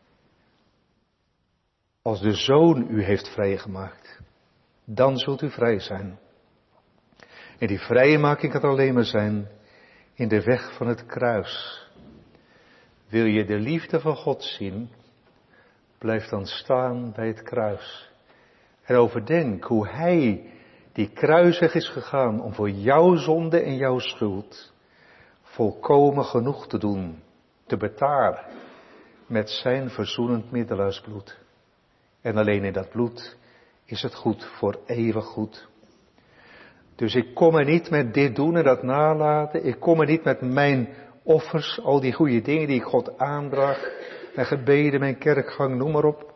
Speaker 1: Als de Zoon u heeft vrijgemaakt, dan zult u vrij zijn. En die vrijmaking kan alleen maar zijn in de weg van het kruis. Wil je de liefde van God zien, blijf dan staan bij het kruis. En overdenk hoe Hij die kruisweg is gegaan om voor jouw zonde en jouw schuld volkomen genoeg te doen, te betalen met zijn verzoenend middelaarsbloed. En alleen in dat bloed is het goed, voor eeuwig goed. Dus ik kom er niet met dit doen en dat nalaten. Ik kom er niet met mijn offers, al die goede dingen die ik God aandraag. Mijn gebeden, mijn kerkgang, noem maar op.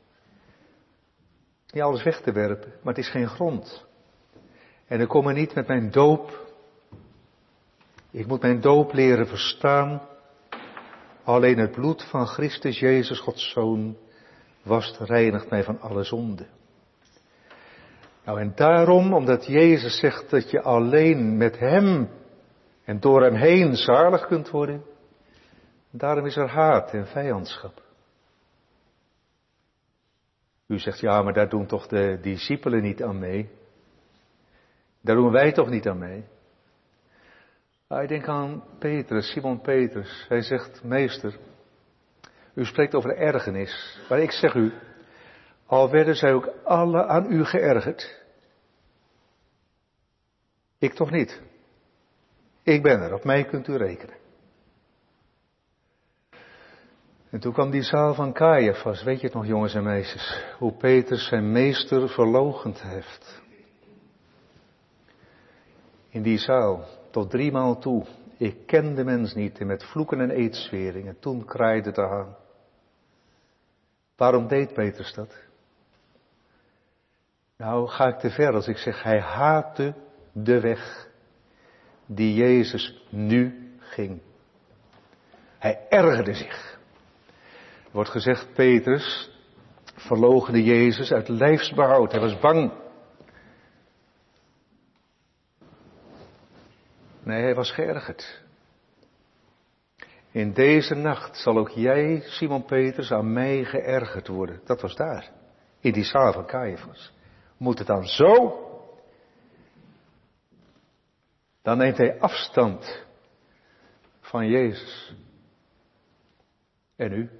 Speaker 1: Niet alles weg te werpen, maar het is geen grond. En ik kom er niet met mijn doop. Ik moet mijn doop leren verstaan. Alleen het bloed van Christus Jezus, Gods Zoon, wast, reinigt mij van alle zonde. Nou, en daarom, omdat Jezus zegt dat je alleen met Hem en door Hem heen zalig kunt worden, daarom is er haat en vijandschap. U zegt, ja, maar daar doen toch de discipelen niet aan mee? Daar doen wij toch niet aan mee? Ik denk aan Petrus, Simon Petrus. Hij zegt, meester, u spreekt over ergernis. Maar ik zeg u, al werden zij ook alle aan u geërgerd. Ik toch niet. Ik ben er, op mij kunt u rekenen. En toen kwam die zaal van Caiaphas, weet je het nog jongens en meisjes, hoe Petrus zijn meester verloochend heeft. In die zaal, tot 3 maal toe, ik ken de mens niet en met vloeken en eetzweringen, toen kraaide de haan. Waarom deed Petrus dat? Nou, ga ik te ver als ik zeg, hij haatte de weg die Jezus nu ging. Hij ergerde zich. Er wordt gezegd, Petrus verloochende Jezus uit lijfsbehoud. Hij was bang. Nee, hij was geërgerd. In deze nacht zal ook jij, Simon Petrus, aan mij geërgerd worden. Dat was daar, in die zaal van Caiaphas. Moet het dan zo? Dan neemt hij afstand van Jezus. En u?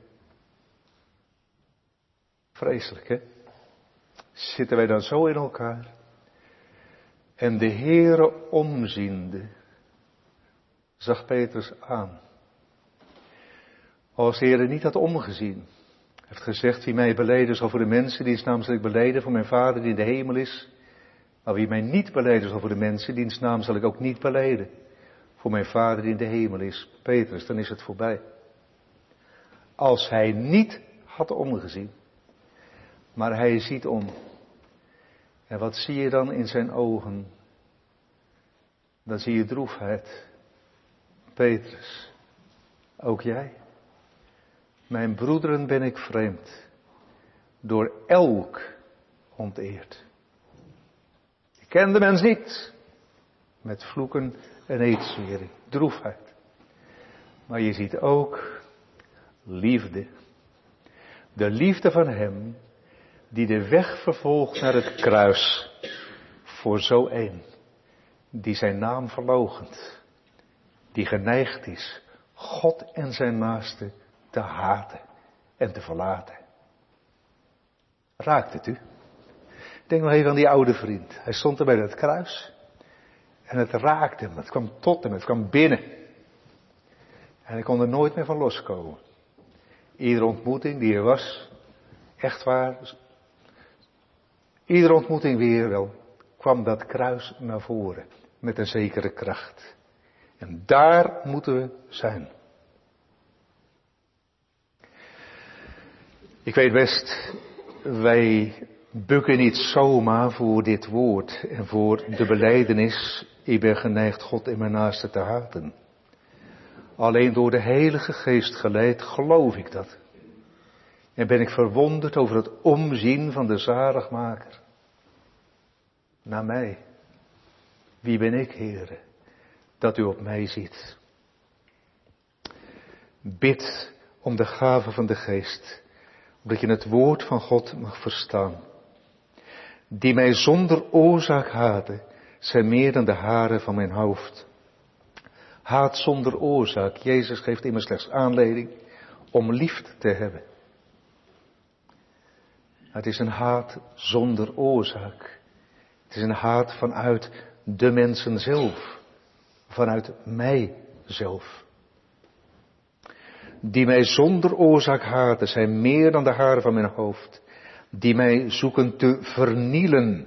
Speaker 1: Vreselijk, hè? Zitten wij dan zo in elkaar? En de Heere omziende, zag Petrus aan. Als de Heere niet had omgezien, heeft gezegd, wie mij beleden zal voor de mensen, diens naam zal ik beleden voor mijn Vader die in de hemel is. Maar wie mij niet beleden zal voor de mensen, diens naam zal ik ook niet beleden voor mijn Vader die in de hemel is. Petrus, dan is het voorbij. Als hij niet had omgezien, maar hij ziet om. En wat zie je dan in zijn ogen? Dan zie je droefheid. Petrus, ook jij? Mijn broederen ben ik vreemd, door elk onteerd. Ik ken de mens niet, met vloeken en eetzwering, droefheid. Maar je ziet ook liefde. De liefde van hem die de weg vervolgt naar het kruis voor zo een die zijn naam verloochent, die geneigd is God en zijn naaste te haten en te verlaten. Raakt het u? Denk nog even aan die oude vriend. Hij stond er bij het kruis en het raakte hem, het kwam tot hem, het kwam binnen. En hij kon er nooit meer van loskomen. Iedere ontmoeting die er was, echt waar, iedere ontmoeting weer wel, kwam dat kruis naar voren met een zekere kracht. En daar moeten we zijn. Ik weet best, wij bukken niet zomaar voor dit woord en voor de belijdenis, ik ben geneigd God en mijn naaste te haten. Alleen door de Heilige Geest geleid geloof ik dat. En ben ik verwonderd over het omzien van de zaligmaker. Naar mij. Wie ben ik, Heere, dat u op mij ziet? Bid om de gave van de Geest, opdat je het woord van God mag verstaan. Die mij zonder oorzaak haten, zijn meer dan de haren van mijn hoofd. Haat zonder oorzaak. Jezus geeft immers slechts aanleiding om lief te hebben. Het is een haat zonder oorzaak. Het is een haat vanuit de mensen zelf. Vanuit mijzelf. Die mij zonder oorzaak haten zijn meer dan de haren van mijn hoofd. Die mij zoeken te vernielen.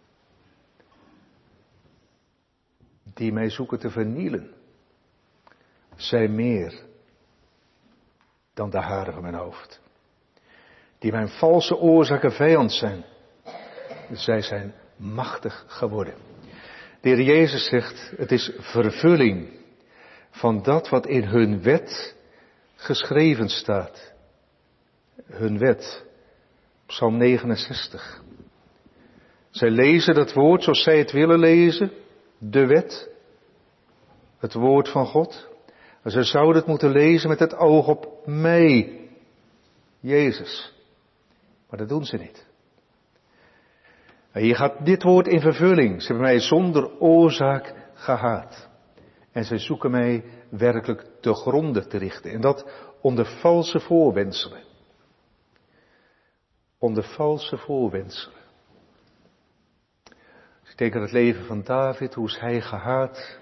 Speaker 1: Die mij zoeken te vernielen. Zijn meer dan de haren van mijn hoofd. Die mijn valse oorzaken vijand zijn. Zij zijn machtig geworden. De Heer Jezus zegt, het is vervulling van dat wat in hun wet geschreven staat. Hun wet, Psalm 69. Zij lezen dat woord zoals zij het willen lezen, de wet, het woord van God. En zij zouden het moeten lezen met het oog op mij, Jezus. Maar dat doen ze niet. En hier gaat dit woord in vervulling. Ze hebben mij zonder oorzaak gehaat. En zij zoeken mij werkelijk te gronden te richten. En dat onder valse voorwendselen. Onder valse voorwendselen. Als ik denk aan het leven van David, hoe is hij gehaat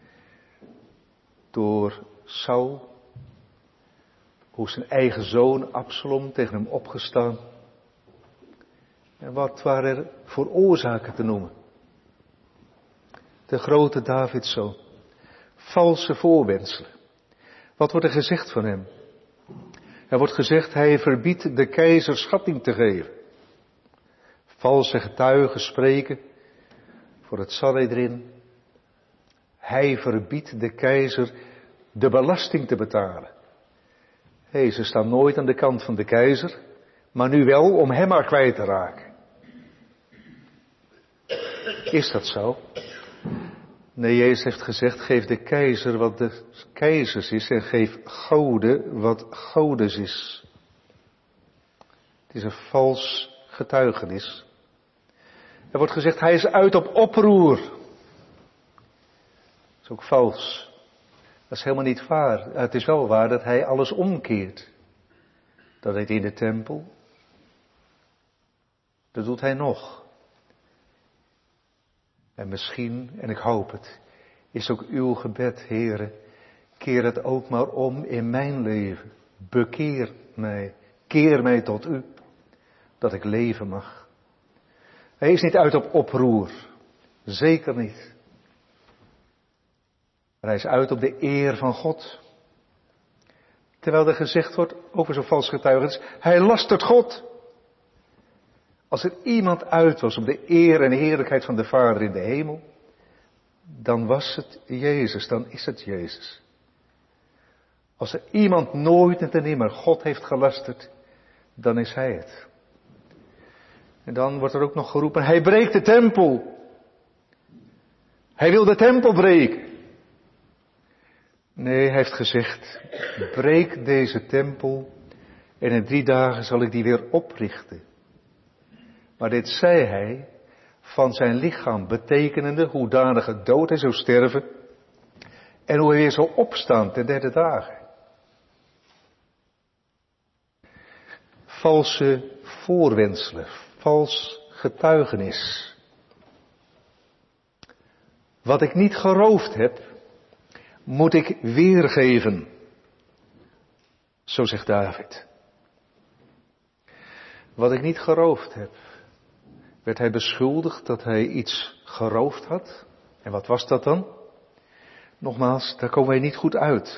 Speaker 1: door Saul. Hoe is zijn eigen zoon Absalom tegen hem opgestaan. En wat waren er voor oorzaken te noemen? De grote Davidszoon. Valse voorwendselen. Wat wordt er gezegd van hem? Er wordt gezegd, hij verbiedt de keizer schatting te geven. Valse getuigen spreken voor het Sanhedrin. Hij verbiedt de keizer de belasting te betalen. Ze staan nooit aan de kant van de keizer, maar nu wel om hem maar kwijt te raken. Is dat zo? Nee, Jezus heeft gezegd, geef de keizer wat de keizers is en geef Gode wat Godes is. Het is een vals getuigenis. Er wordt gezegd, hij is uit op oproer. Dat is ook vals. Dat is helemaal niet waar. Het is wel waar dat hij alles omkeert. Dat deed hij in de tempel. Dat doet hij nog. En misschien, en ik hoop het, is ook uw gebed, Heere, keer het ook maar om in mijn leven. Bekeer mij, keer mij tot u, dat ik leven mag. Hij is niet uit op oproer, zeker niet. Maar hij is uit op de eer van God. Terwijl er gezegd wordt over zo'n vals getuigenis, hij lastert God. Als er iemand uit was op de eer en heerlijkheid van de Vader in de hemel, dan was het Jezus, dan is het Jezus. Als er iemand nooit en ten nimmer God heeft gelasterd, dan is Hij het. En dan wordt er ook nog geroepen, Hij breekt de tempel. Hij wil de tempel breken. Nee, Hij heeft gezegd, breek deze tempel en in 3 dagen zal ik die weer oprichten. Maar dit zei Hij van zijn lichaam, betekenende hoedanige dood Hij zou sterven en hoe Hij weer zou opstaan ten 3e dagen. Valse voorwendselen, vals getuigenis. Wat ik niet geroofd heb, moet ik weergeven. Zo zegt David. Wat ik niet geroofd heb, werd hij beschuldigd dat hij iets geroofd had. En wat was dat dan? Nogmaals, daar komen wij niet goed uit.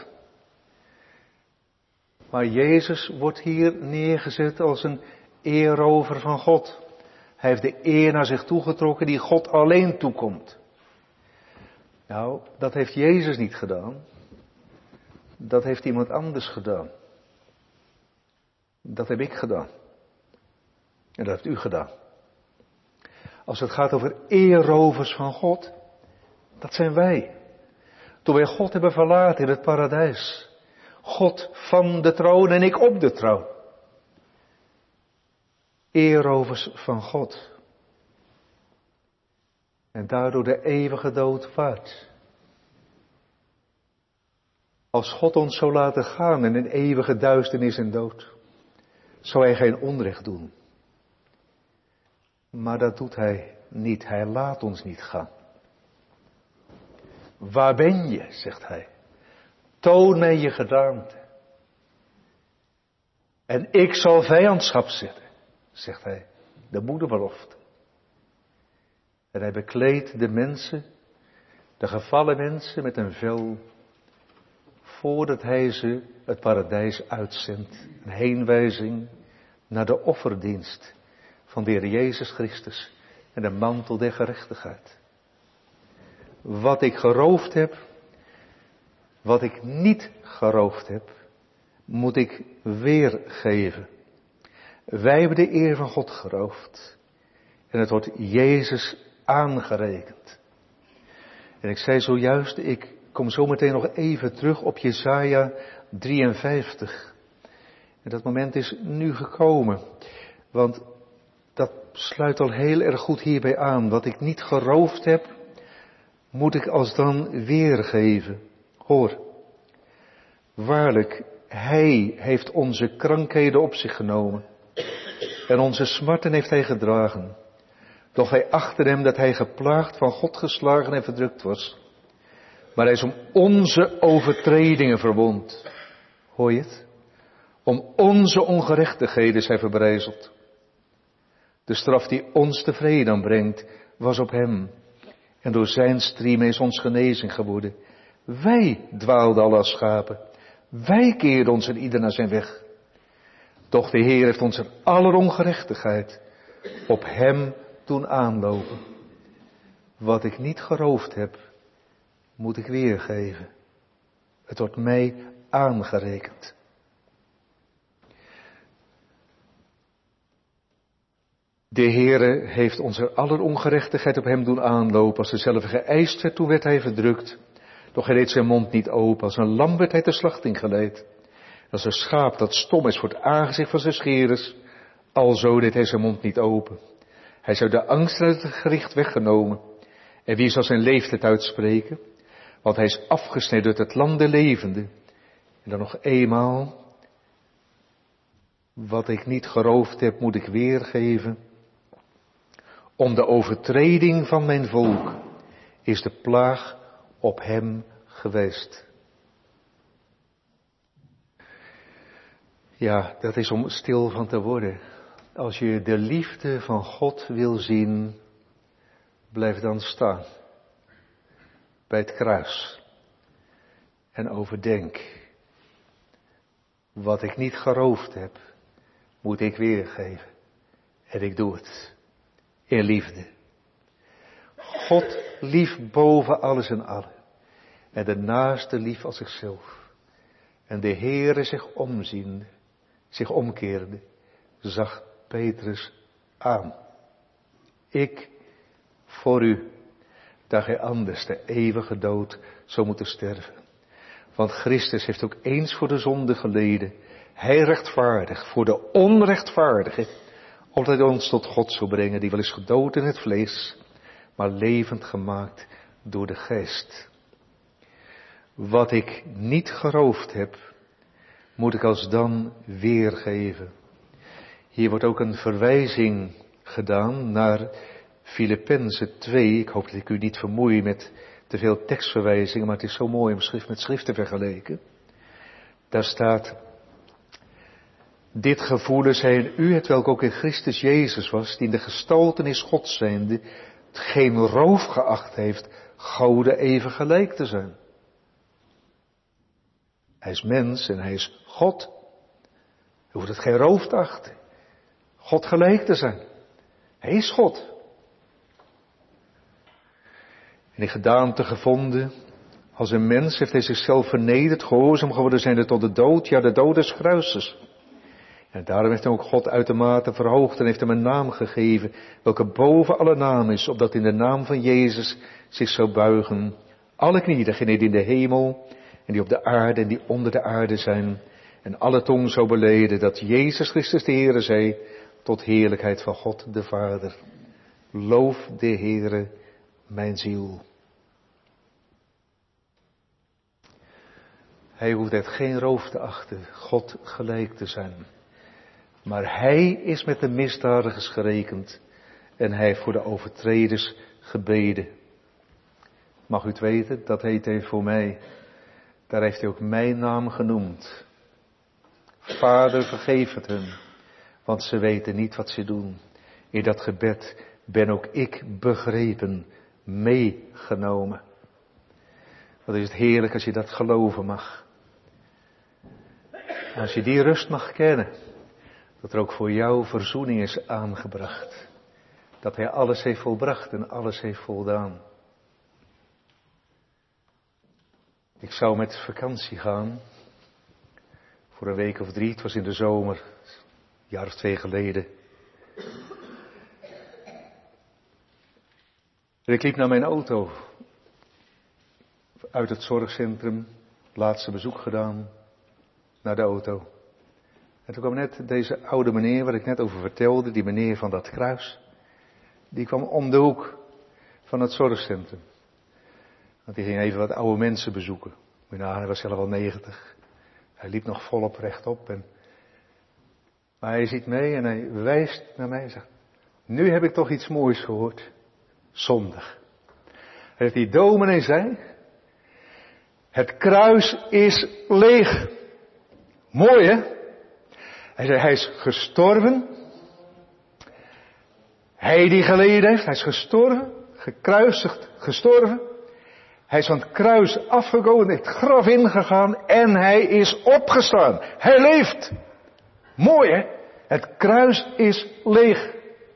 Speaker 1: Maar Jezus wordt hier neergezet als een eerover van God. Hij heeft de eer naar zich toegetrokken die God alleen toekomt. Nou, dat heeft Jezus niet gedaan. Dat heeft iemand anders gedaan. Dat heb ik gedaan. En dat heeft u gedaan. Als het gaat over eerrovers van God, dat zijn wij. Toen wij God hebben verlaten in het paradijs. God van de troon en ik op de troon. Eerrovers van God. En daardoor de eeuwige dood waard. Als God ons zou laten gaan in een eeuwige duisternis en dood, zou Hij geen onrecht doen. Maar dat doet Hij niet. Hij laat ons niet gaan. Waar ben je, zegt Hij. Toon mij je gedaante. En ik zal vijandschap zetten, zegt Hij. De moederbelofte. En Hij bekleedt de mensen, de gevallen mensen met een vel, voordat Hij ze het paradijs uitzendt. Een heenwijzing naar de offerdienst van de Heer Jezus Christus en de mantel der gerechtigheid. Wat ik geroofd heb, wat ik niet geroofd heb, moet ik weergeven. Wij hebben de eer van God geroofd. En het wordt Jezus aangerekend. En ik zei zojuist, ik kom zo meteen nog even terug op Jesaja 53. En dat moment is nu gekomen. Want dat sluit al heel erg goed hierbij aan. Wat ik niet geroofd heb, moet ik alsdan weergeven. Hoor, waarlijk, Hij heeft onze krankheden op zich genomen. En onze smarten heeft Hij gedragen. Doch wij achten Hem dat Hij geplaagd, van God geslagen en verdrukt was. Maar Hij is om onze overtredingen verwond. Hoor je het? Om onze ongerechtigheden is Hij verbrijzeld. De straf die ons tevreden aanbrengt, was op Hem. En door zijn striemen is ons genezing geworden. Wij dwaalden al als schapen. Wij keerden ons en ieder naar zijn weg. Doch de Heer heeft onze aller ongerechtigheid op Hem doen aanlopen. Wat ik niet geroofd heb, moet ik weergeven. Het wordt mij aangerekend. De Heere heeft onze aller ongerechtigheid op Hem doen aanlopen. Als dezelfde geëist werd, toen werd Hij verdrukt. Doch Hij deed zijn mond niet open. Als een lam werd Hij ter slachting geleid. Als een schaap dat stom is voor het aangezicht van zijn scheerders. Alzo deed Hij zijn mond niet open. Hij zou de angst uit het gericht weggenomen. En wie zal zijn leeftijd uitspreken? Want Hij is afgesneden uit het land der levenden. En dan nog eenmaal. Wat ik niet geroofd heb, moet ik weergeven. Om de overtreding van mijn volk is de plaag op hem geweest. Ja, dat is om stil van te worden. Als je de liefde van God wil zien, blijf dan staan. Bij het kruis. En overdenk. Wat ik niet geroofd heb, moet ik weergeven. En ik doe het in liefde. God lief boven alles en allen. En de naaste lief als zichzelf. En de Heere zich omziende, zich omkeerde, zag Petrus aan. Ik voor u, dat gij anders de eeuwige dood zou moeten sterven. Want Christus heeft ook eens voor de zonde geleden. Hij rechtvaardig voor de onrechtvaardige. Opdat hij ons tot God zou brengen, die wel is gedood in het vlees, maar levend gemaakt door de geest. Wat ik niet geroofd heb, moet ik alsdan weergeven. Hier wordt ook een verwijzing gedaan naar Filippenzen 2. Ik hoop dat ik u niet vermoei met te veel tekstverwijzingen, maar het is zo mooi om schrift met schrift te vergelijken. Daar staat: dit gevoelen zijn u, hetwelk ook in Christus Jezus was, die in de gestaltenis Gods zijnde, geen roof geacht heeft, Gode even gelijk te zijn. Hij is mens en hij is God. Je hoeft het geen roof te achten. God gelijk te zijn. Hij is God. In de gedaante gevonden, als een mens heeft hij zichzelf vernederd, gehoorzaam geworden zijnde tot de dood, ja de dood des kruises. En daarom heeft hem ook God uitermate verhoogd en heeft hem een naam gegeven, welke boven alle naam is, opdat in de naam van Jezus zich zou buigen alle knieën, degenen die in de hemel en die op de aarde en die onder de aarde zijn, en alle tong zou beleden dat Jezus Christus de Heere zij, tot heerlijkheid van God de Vader. Loof de Heere, mijn ziel. Hij hoeft het geen roof te achten, God gelijk te zijn. Maar hij is met de misdadigers gerekend en hij heeft voor de overtreders gebeden. Mag u het weten, dat heet hij voor mij. Daar heeft hij ook mijn naam genoemd. Vader, vergeef het hun, want ze weten niet wat ze doen. In dat gebed ben ook ik begrepen, meegenomen. Wat is het heerlijk als je dat geloven mag. Als je die rust mag kennen, dat er ook voor jou verzoening is aangebracht. Dat hij alles heeft volbracht en alles heeft voldaan. Ik zou met vakantie gaan. Voor een week of 3, het was in de zomer, een jaar of 2 geleden. En ik liep naar mijn auto. Uit het zorgcentrum, laatste bezoek gedaan, naar de auto. En toen kwam net deze oude meneer, waar ik net over vertelde, die meneer van dat kruis. Die kwam om de hoek van het zorgcentrum. Want die ging even wat oude mensen bezoeken. Hij was zelf al 90. Hij liep nog volop rechtop. Maar hij ziet mee en hij wijst naar mij en zegt: nu heb ik toch iets moois gehoord. Zondag. En die dominee zei: het kruis is leeg. Mooi hè? Hij zei, hij is gestorven. Hij die geleden heeft, hij is gestorven, gekruisigd, gestorven. Hij is van het kruis afgekomen, het graf ingegaan en hij is opgestaan. Hij leeft. Mooi hè? Het kruis is leeg.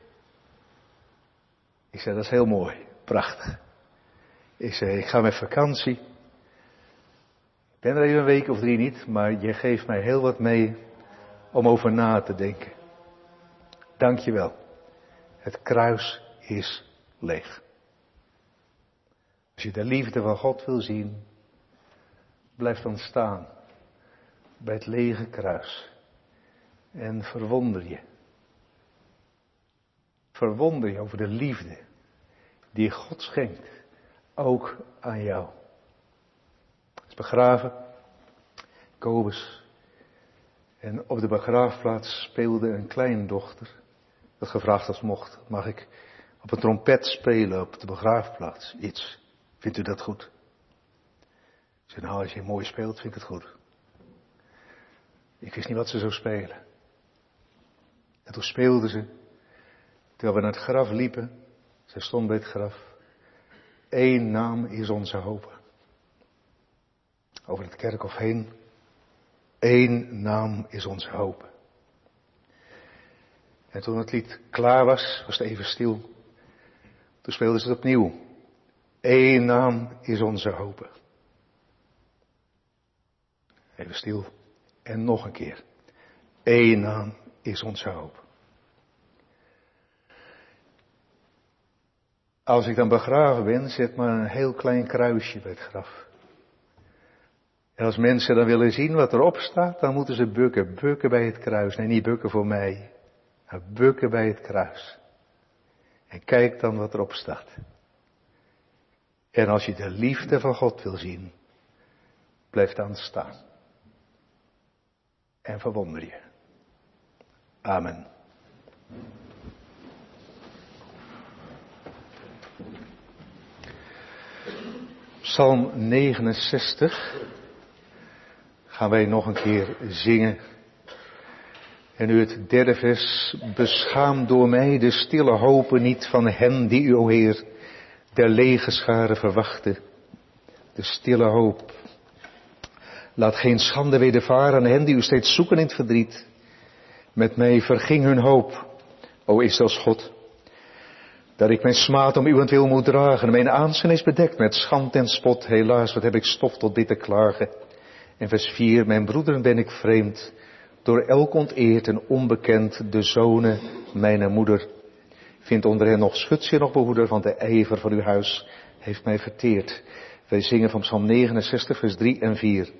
Speaker 1: Ik zei, dat is heel mooi, prachtig. Ik zei, ik ga met vakantie. Ik ben er even een week of 3 niet, maar je geeft mij heel wat mee om over na te denken. Dank je wel. Het kruis is leeg. Als je de liefde van God wil zien, blijf dan staan bij het lege kruis. En verwonder je. Verwonder je over de liefde die God schenkt, ook aan jou. Hij is begraven, Kobus. En op de begraafplaats speelde een kleindochter, dat gevraagd was mocht, mag ik op een trompet spelen op de begraafplaats, iets. Vindt u dat goed? Ik zei, nou, als je mooi speelt, vind ik het goed. Ik wist niet wat ze zou spelen. En toen speelden ze, terwijl we naar het graf liepen, zij stond bij het graf. 1 naam is onze hoop. Over het kerkhof heen. 1 naam is onze hoop. En toen het lied klaar was, was het even stil. Toen speelden ze het opnieuw. Eén naam is onze hoop. Even stil. En nog een keer. Eén naam is onze hoop. Als ik dan begraven ben, zet maar een heel klein kruisje bij het graf. En als mensen dan willen zien wat erop staat, dan moeten ze bukken. Bukken bij het kruis. Nee, niet bukken voor mij. Maar bukken bij het kruis. En kijk dan wat erop staat. En als je de liefde van God wil zien, blijf dan staan. En verwonder je. Amen. Psalm 69 gaan wij nog een keer zingen. En nu het derde vers. Beschaam door mij de stille hopen niet van hen die u, o Heer, der lege scharen verwachten. De stille hoop. Laat geen schande wedervaren aan hen die u steeds zoeken in het verdriet. Met mij verging hun hoop, o Israëls God. Dat ik mijn smaad om uwentwil moet dragen. Mijn aanzien is bedekt met schand en spot. Helaas, wat heb ik stof tot dit te klagen. En vers 4, mijn broederen ben ik vreemd. Door elk onteerd en onbekend, de zonen mijner moeder. Vindt onder hen nog schutsheer, nog behoeder, want de ijver van uw huis heeft mij verteerd. Wij zingen van Psalm 69, vers 3 en 4.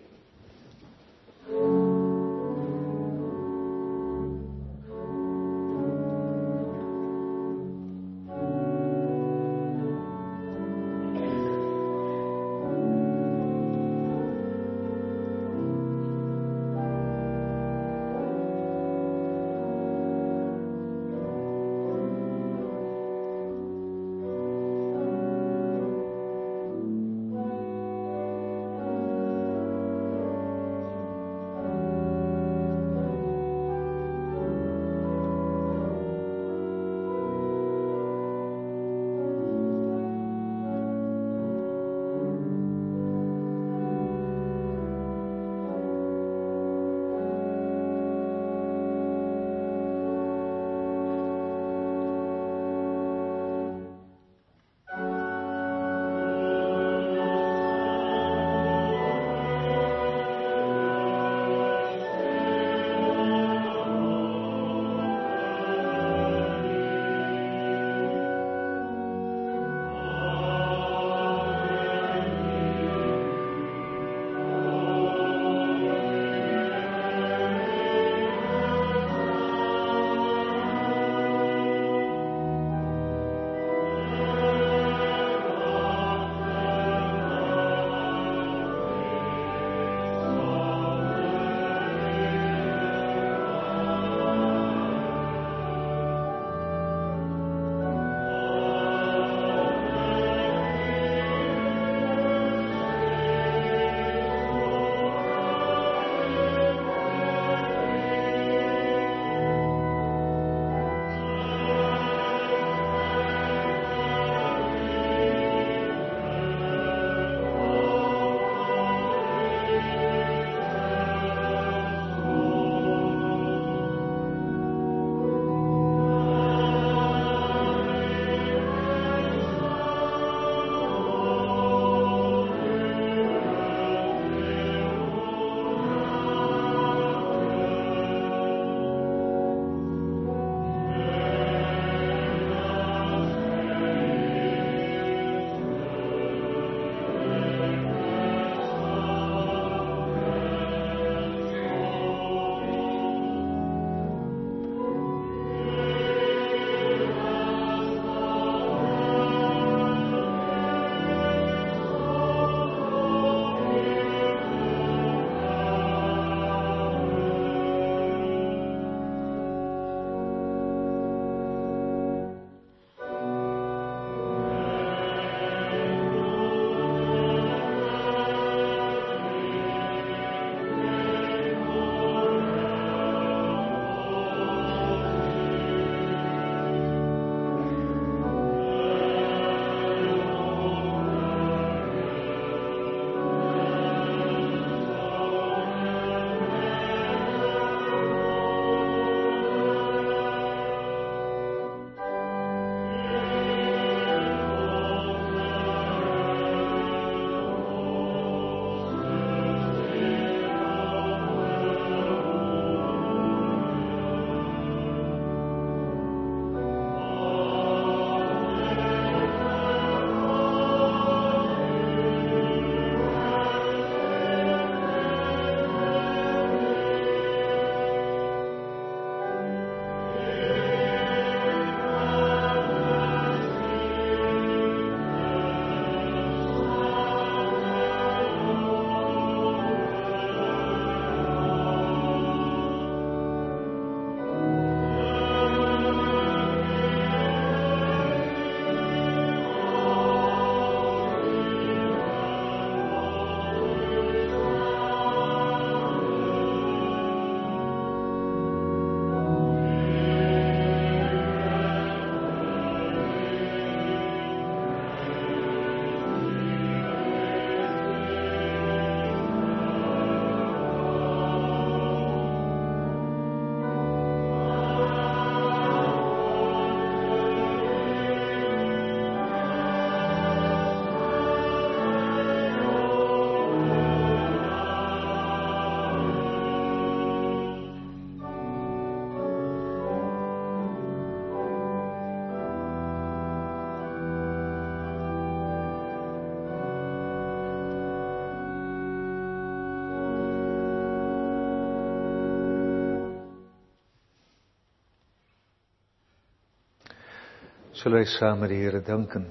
Speaker 1: Zullen wij samen de Heere danken.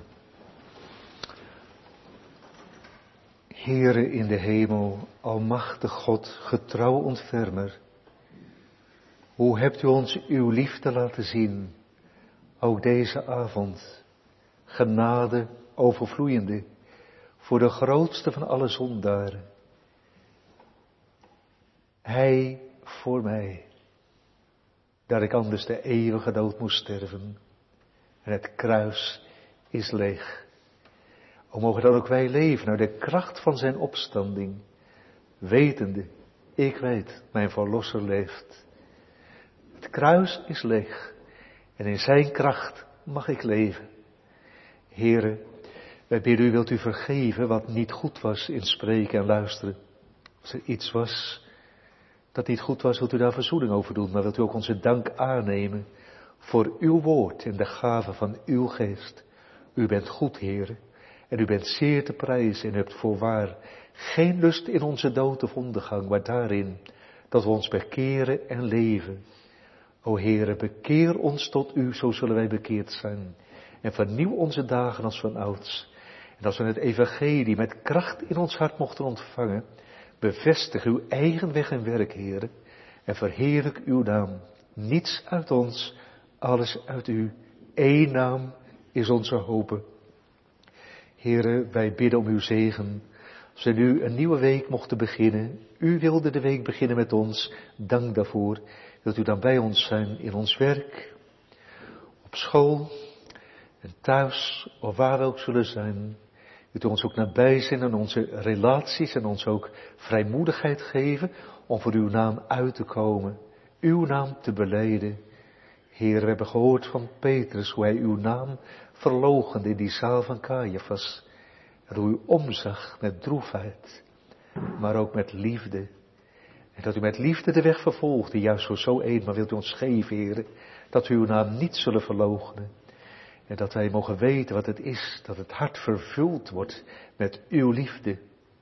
Speaker 1: Heere in de hemel, almachtig God, getrouw ontfermer. Hoe hebt u ons uw liefde laten zien, ook deze avond. Genade overvloeiende, voor de grootste van alle zondaren. Hij voor mij, dat ik anders de eeuwige dood moest sterven. En het kruis is leeg. O mogen dan ook wij leven naar de kracht van zijn opstanding, wetende, ik weet, mijn verlosser leeft. Het kruis is leeg en in zijn kracht mag ik leven. Heere, wij bidden u, wilt u vergeven wat niet goed was in spreken en luisteren. Als er iets was dat niet goed was, wilt u daar verzoening over doen, maar wilt u ook onze dank aannemen voor uw woord en de gave van uw geest. U bent goed, Heere, en u bent zeer te prijzen en u hebt voorwaar geen lust in onze dood of ondergang, maar daarin dat we ons bekeren en leven. O Heere, bekeer ons tot u, zo zullen wij bekeerd zijn. En vernieuw onze dagen als vanouds. En als we het evangelie met kracht in ons hart mochten ontvangen, bevestig uw eigen weg en werk, Heere, en verheerlijk uw naam. Niets uit ons, alles uit u. Eén naam is onze hoop. Heere, wij bidden om uw zegen. Als we nu een nieuwe week mochten beginnen, u wilde de week beginnen met ons, dank daarvoor. Wilt u dan bij ons zijn in ons werk, op school en thuis, of waar we ook zullen zijn. Wilt u ons ook nabij zijn in onze relaties en ons ook vrijmoedigheid geven om voor uw naam uit te komen, uw naam te belijden. Heer, we hebben gehoord van Petrus hoe hij uw naam verloochende in die zaal van Caiaphas. En hoe u omzag met droefheid, maar ook met liefde. En dat u met liefde de weg vervolgde, juist voor zo een, maar wilt u ons geven, Heer, dat we uw naam niet zullen verloochenen. En dat wij mogen weten wat het is, dat het hart vervuld wordt met uw liefde.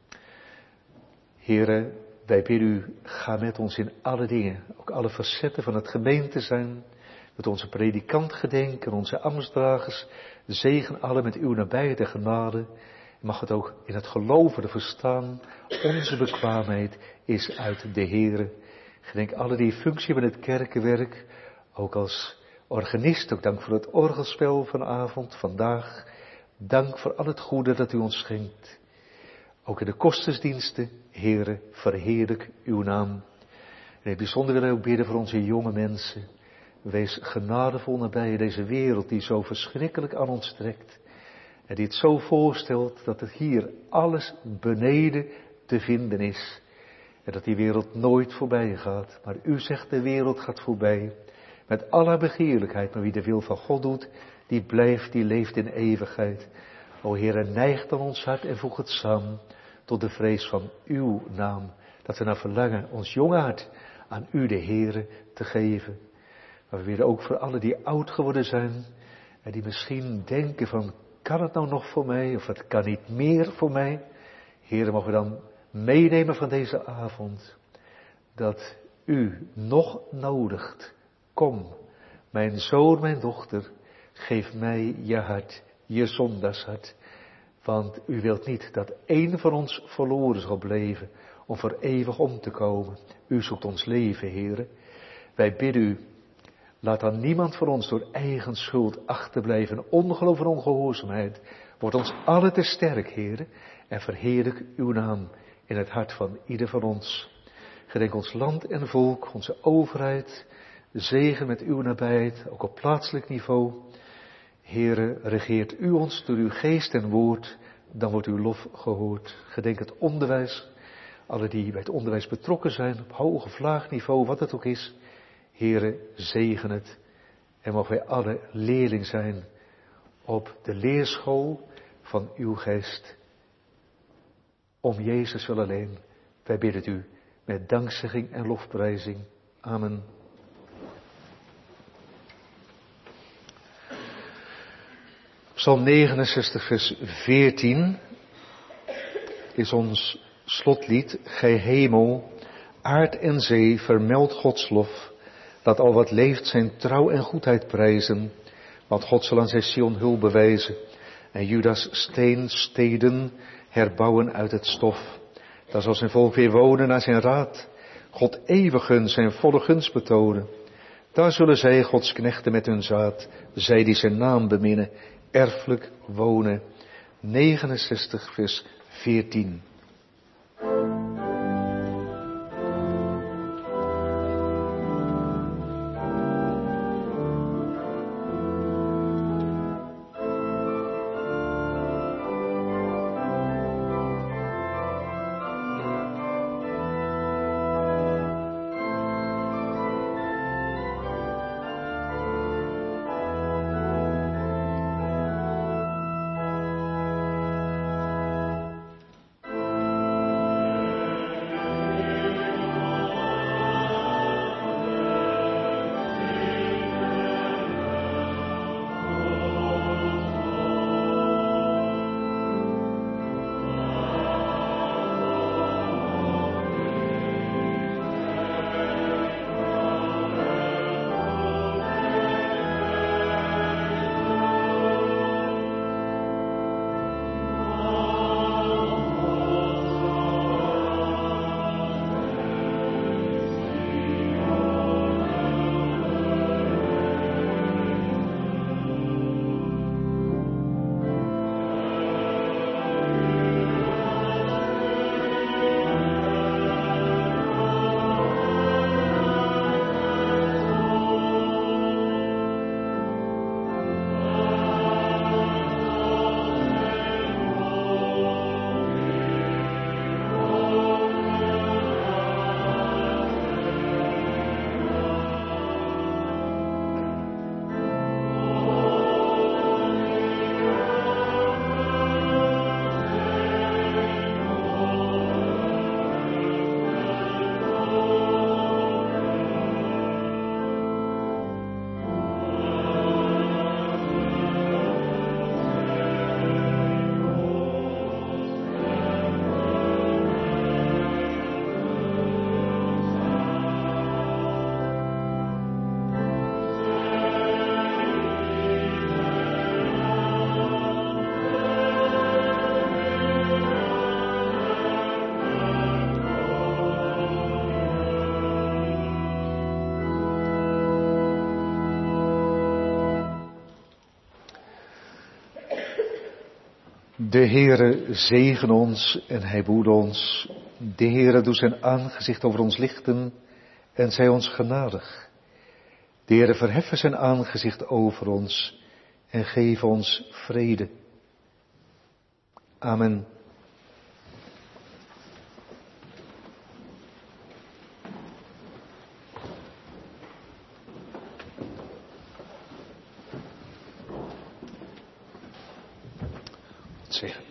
Speaker 1: Heere, wij bidden u, ga met ons in alle dingen, ook alle facetten van het gemeente zijn, met onze predikant gedenken, onze ambtsdragers, zegen alle met uw nabijheid en genade. Mag het ook in het geloven verstaan, onze bekwaamheid is uit de Heere. Gedenk alle die functie hebben in het kerkenwerk, ook als organist, ook dank voor het orgelspel vanavond, vandaag. Dank voor al het goede dat u ons schenkt. Ook in de kostensdiensten, Heere, verheerlijk uw naam. En in het bijzonder willen we ook bidden voor onze jonge mensen. Wees genadevol nabij deze wereld die zo verschrikkelijk aan ons trekt. En die het zo voorstelt dat het hier alles beneden te vinden is. En dat die wereld nooit voorbij gaat. Maar u zegt de wereld gaat voorbij. Met alle begeerlijkheid. Maar wie de wil van God doet, die blijft, die leeft in eeuwigheid. O Heere, neig dan ons hart en voeg het samen tot de vrees van uw naam. Dat we naar verlangen ons jonge hart aan u de Heere te geven. Maar we willen ook voor allen die oud geworden zijn. En die misschien denken van, kan het nou nog voor mij? Of het kan niet meer voor mij? Heere, mogen we dan meenemen van deze avond. Dat u nog nodigt. Kom, mijn zoon, mijn dochter, geef mij je hart, je zondagshart. Want u wilt niet dat één van ons verloren zal blijven om voor eeuwig om te komen. U zoekt ons leven, Heere. Wij bidden u, laat dan niemand van ons door eigen schuld achterblijven, ongeloof en ongehoorzaamheid. Word ons allen te sterk, Heere, en verheerlijk uw naam in het hart van ieder van ons. Gedenk ons land en volk, onze overheid, zegen met uw nabijheid, ook op plaatselijk niveau. Heere, regeert u ons door uw geest en woord, dan wordt uw lof gehoord. Gedenk het onderwijs, alle die bij het onderwijs betrokken zijn, op hoog of laag niveau, wat het ook is. Heere, zegen het. En mogen wij alle leerling zijn op de leerschool van uw geest. Om Jezus wil alleen. Wij bidden het u met dankzegging en lofprijzing. Amen. Psalm 69 vers 14 is ons slotlied. Gij hemel, aard en zee, vermeld Gods lof. Laat al wat leeft zijn trouw en goedheid prijzen. Want God zal aan zijn Sion hulp bewijzen en Judas steden herbouwen uit het stof. Daar zal zijn volk weer wonen naar zijn raad. God eeuwigen zijn volle gunst betonen. Daar zullen zij, Gods knechten met hun zaad, zij die zijn naam beminnen, erfelijk wonen. 69 vers 14. De Heere zegen ons en hij behoede ons. De Heere doet zijn aangezicht over ons lichten en zij ons genadig. De Heere verheffen zijn aangezicht over ons en geef ons vrede. Amen. Zegen.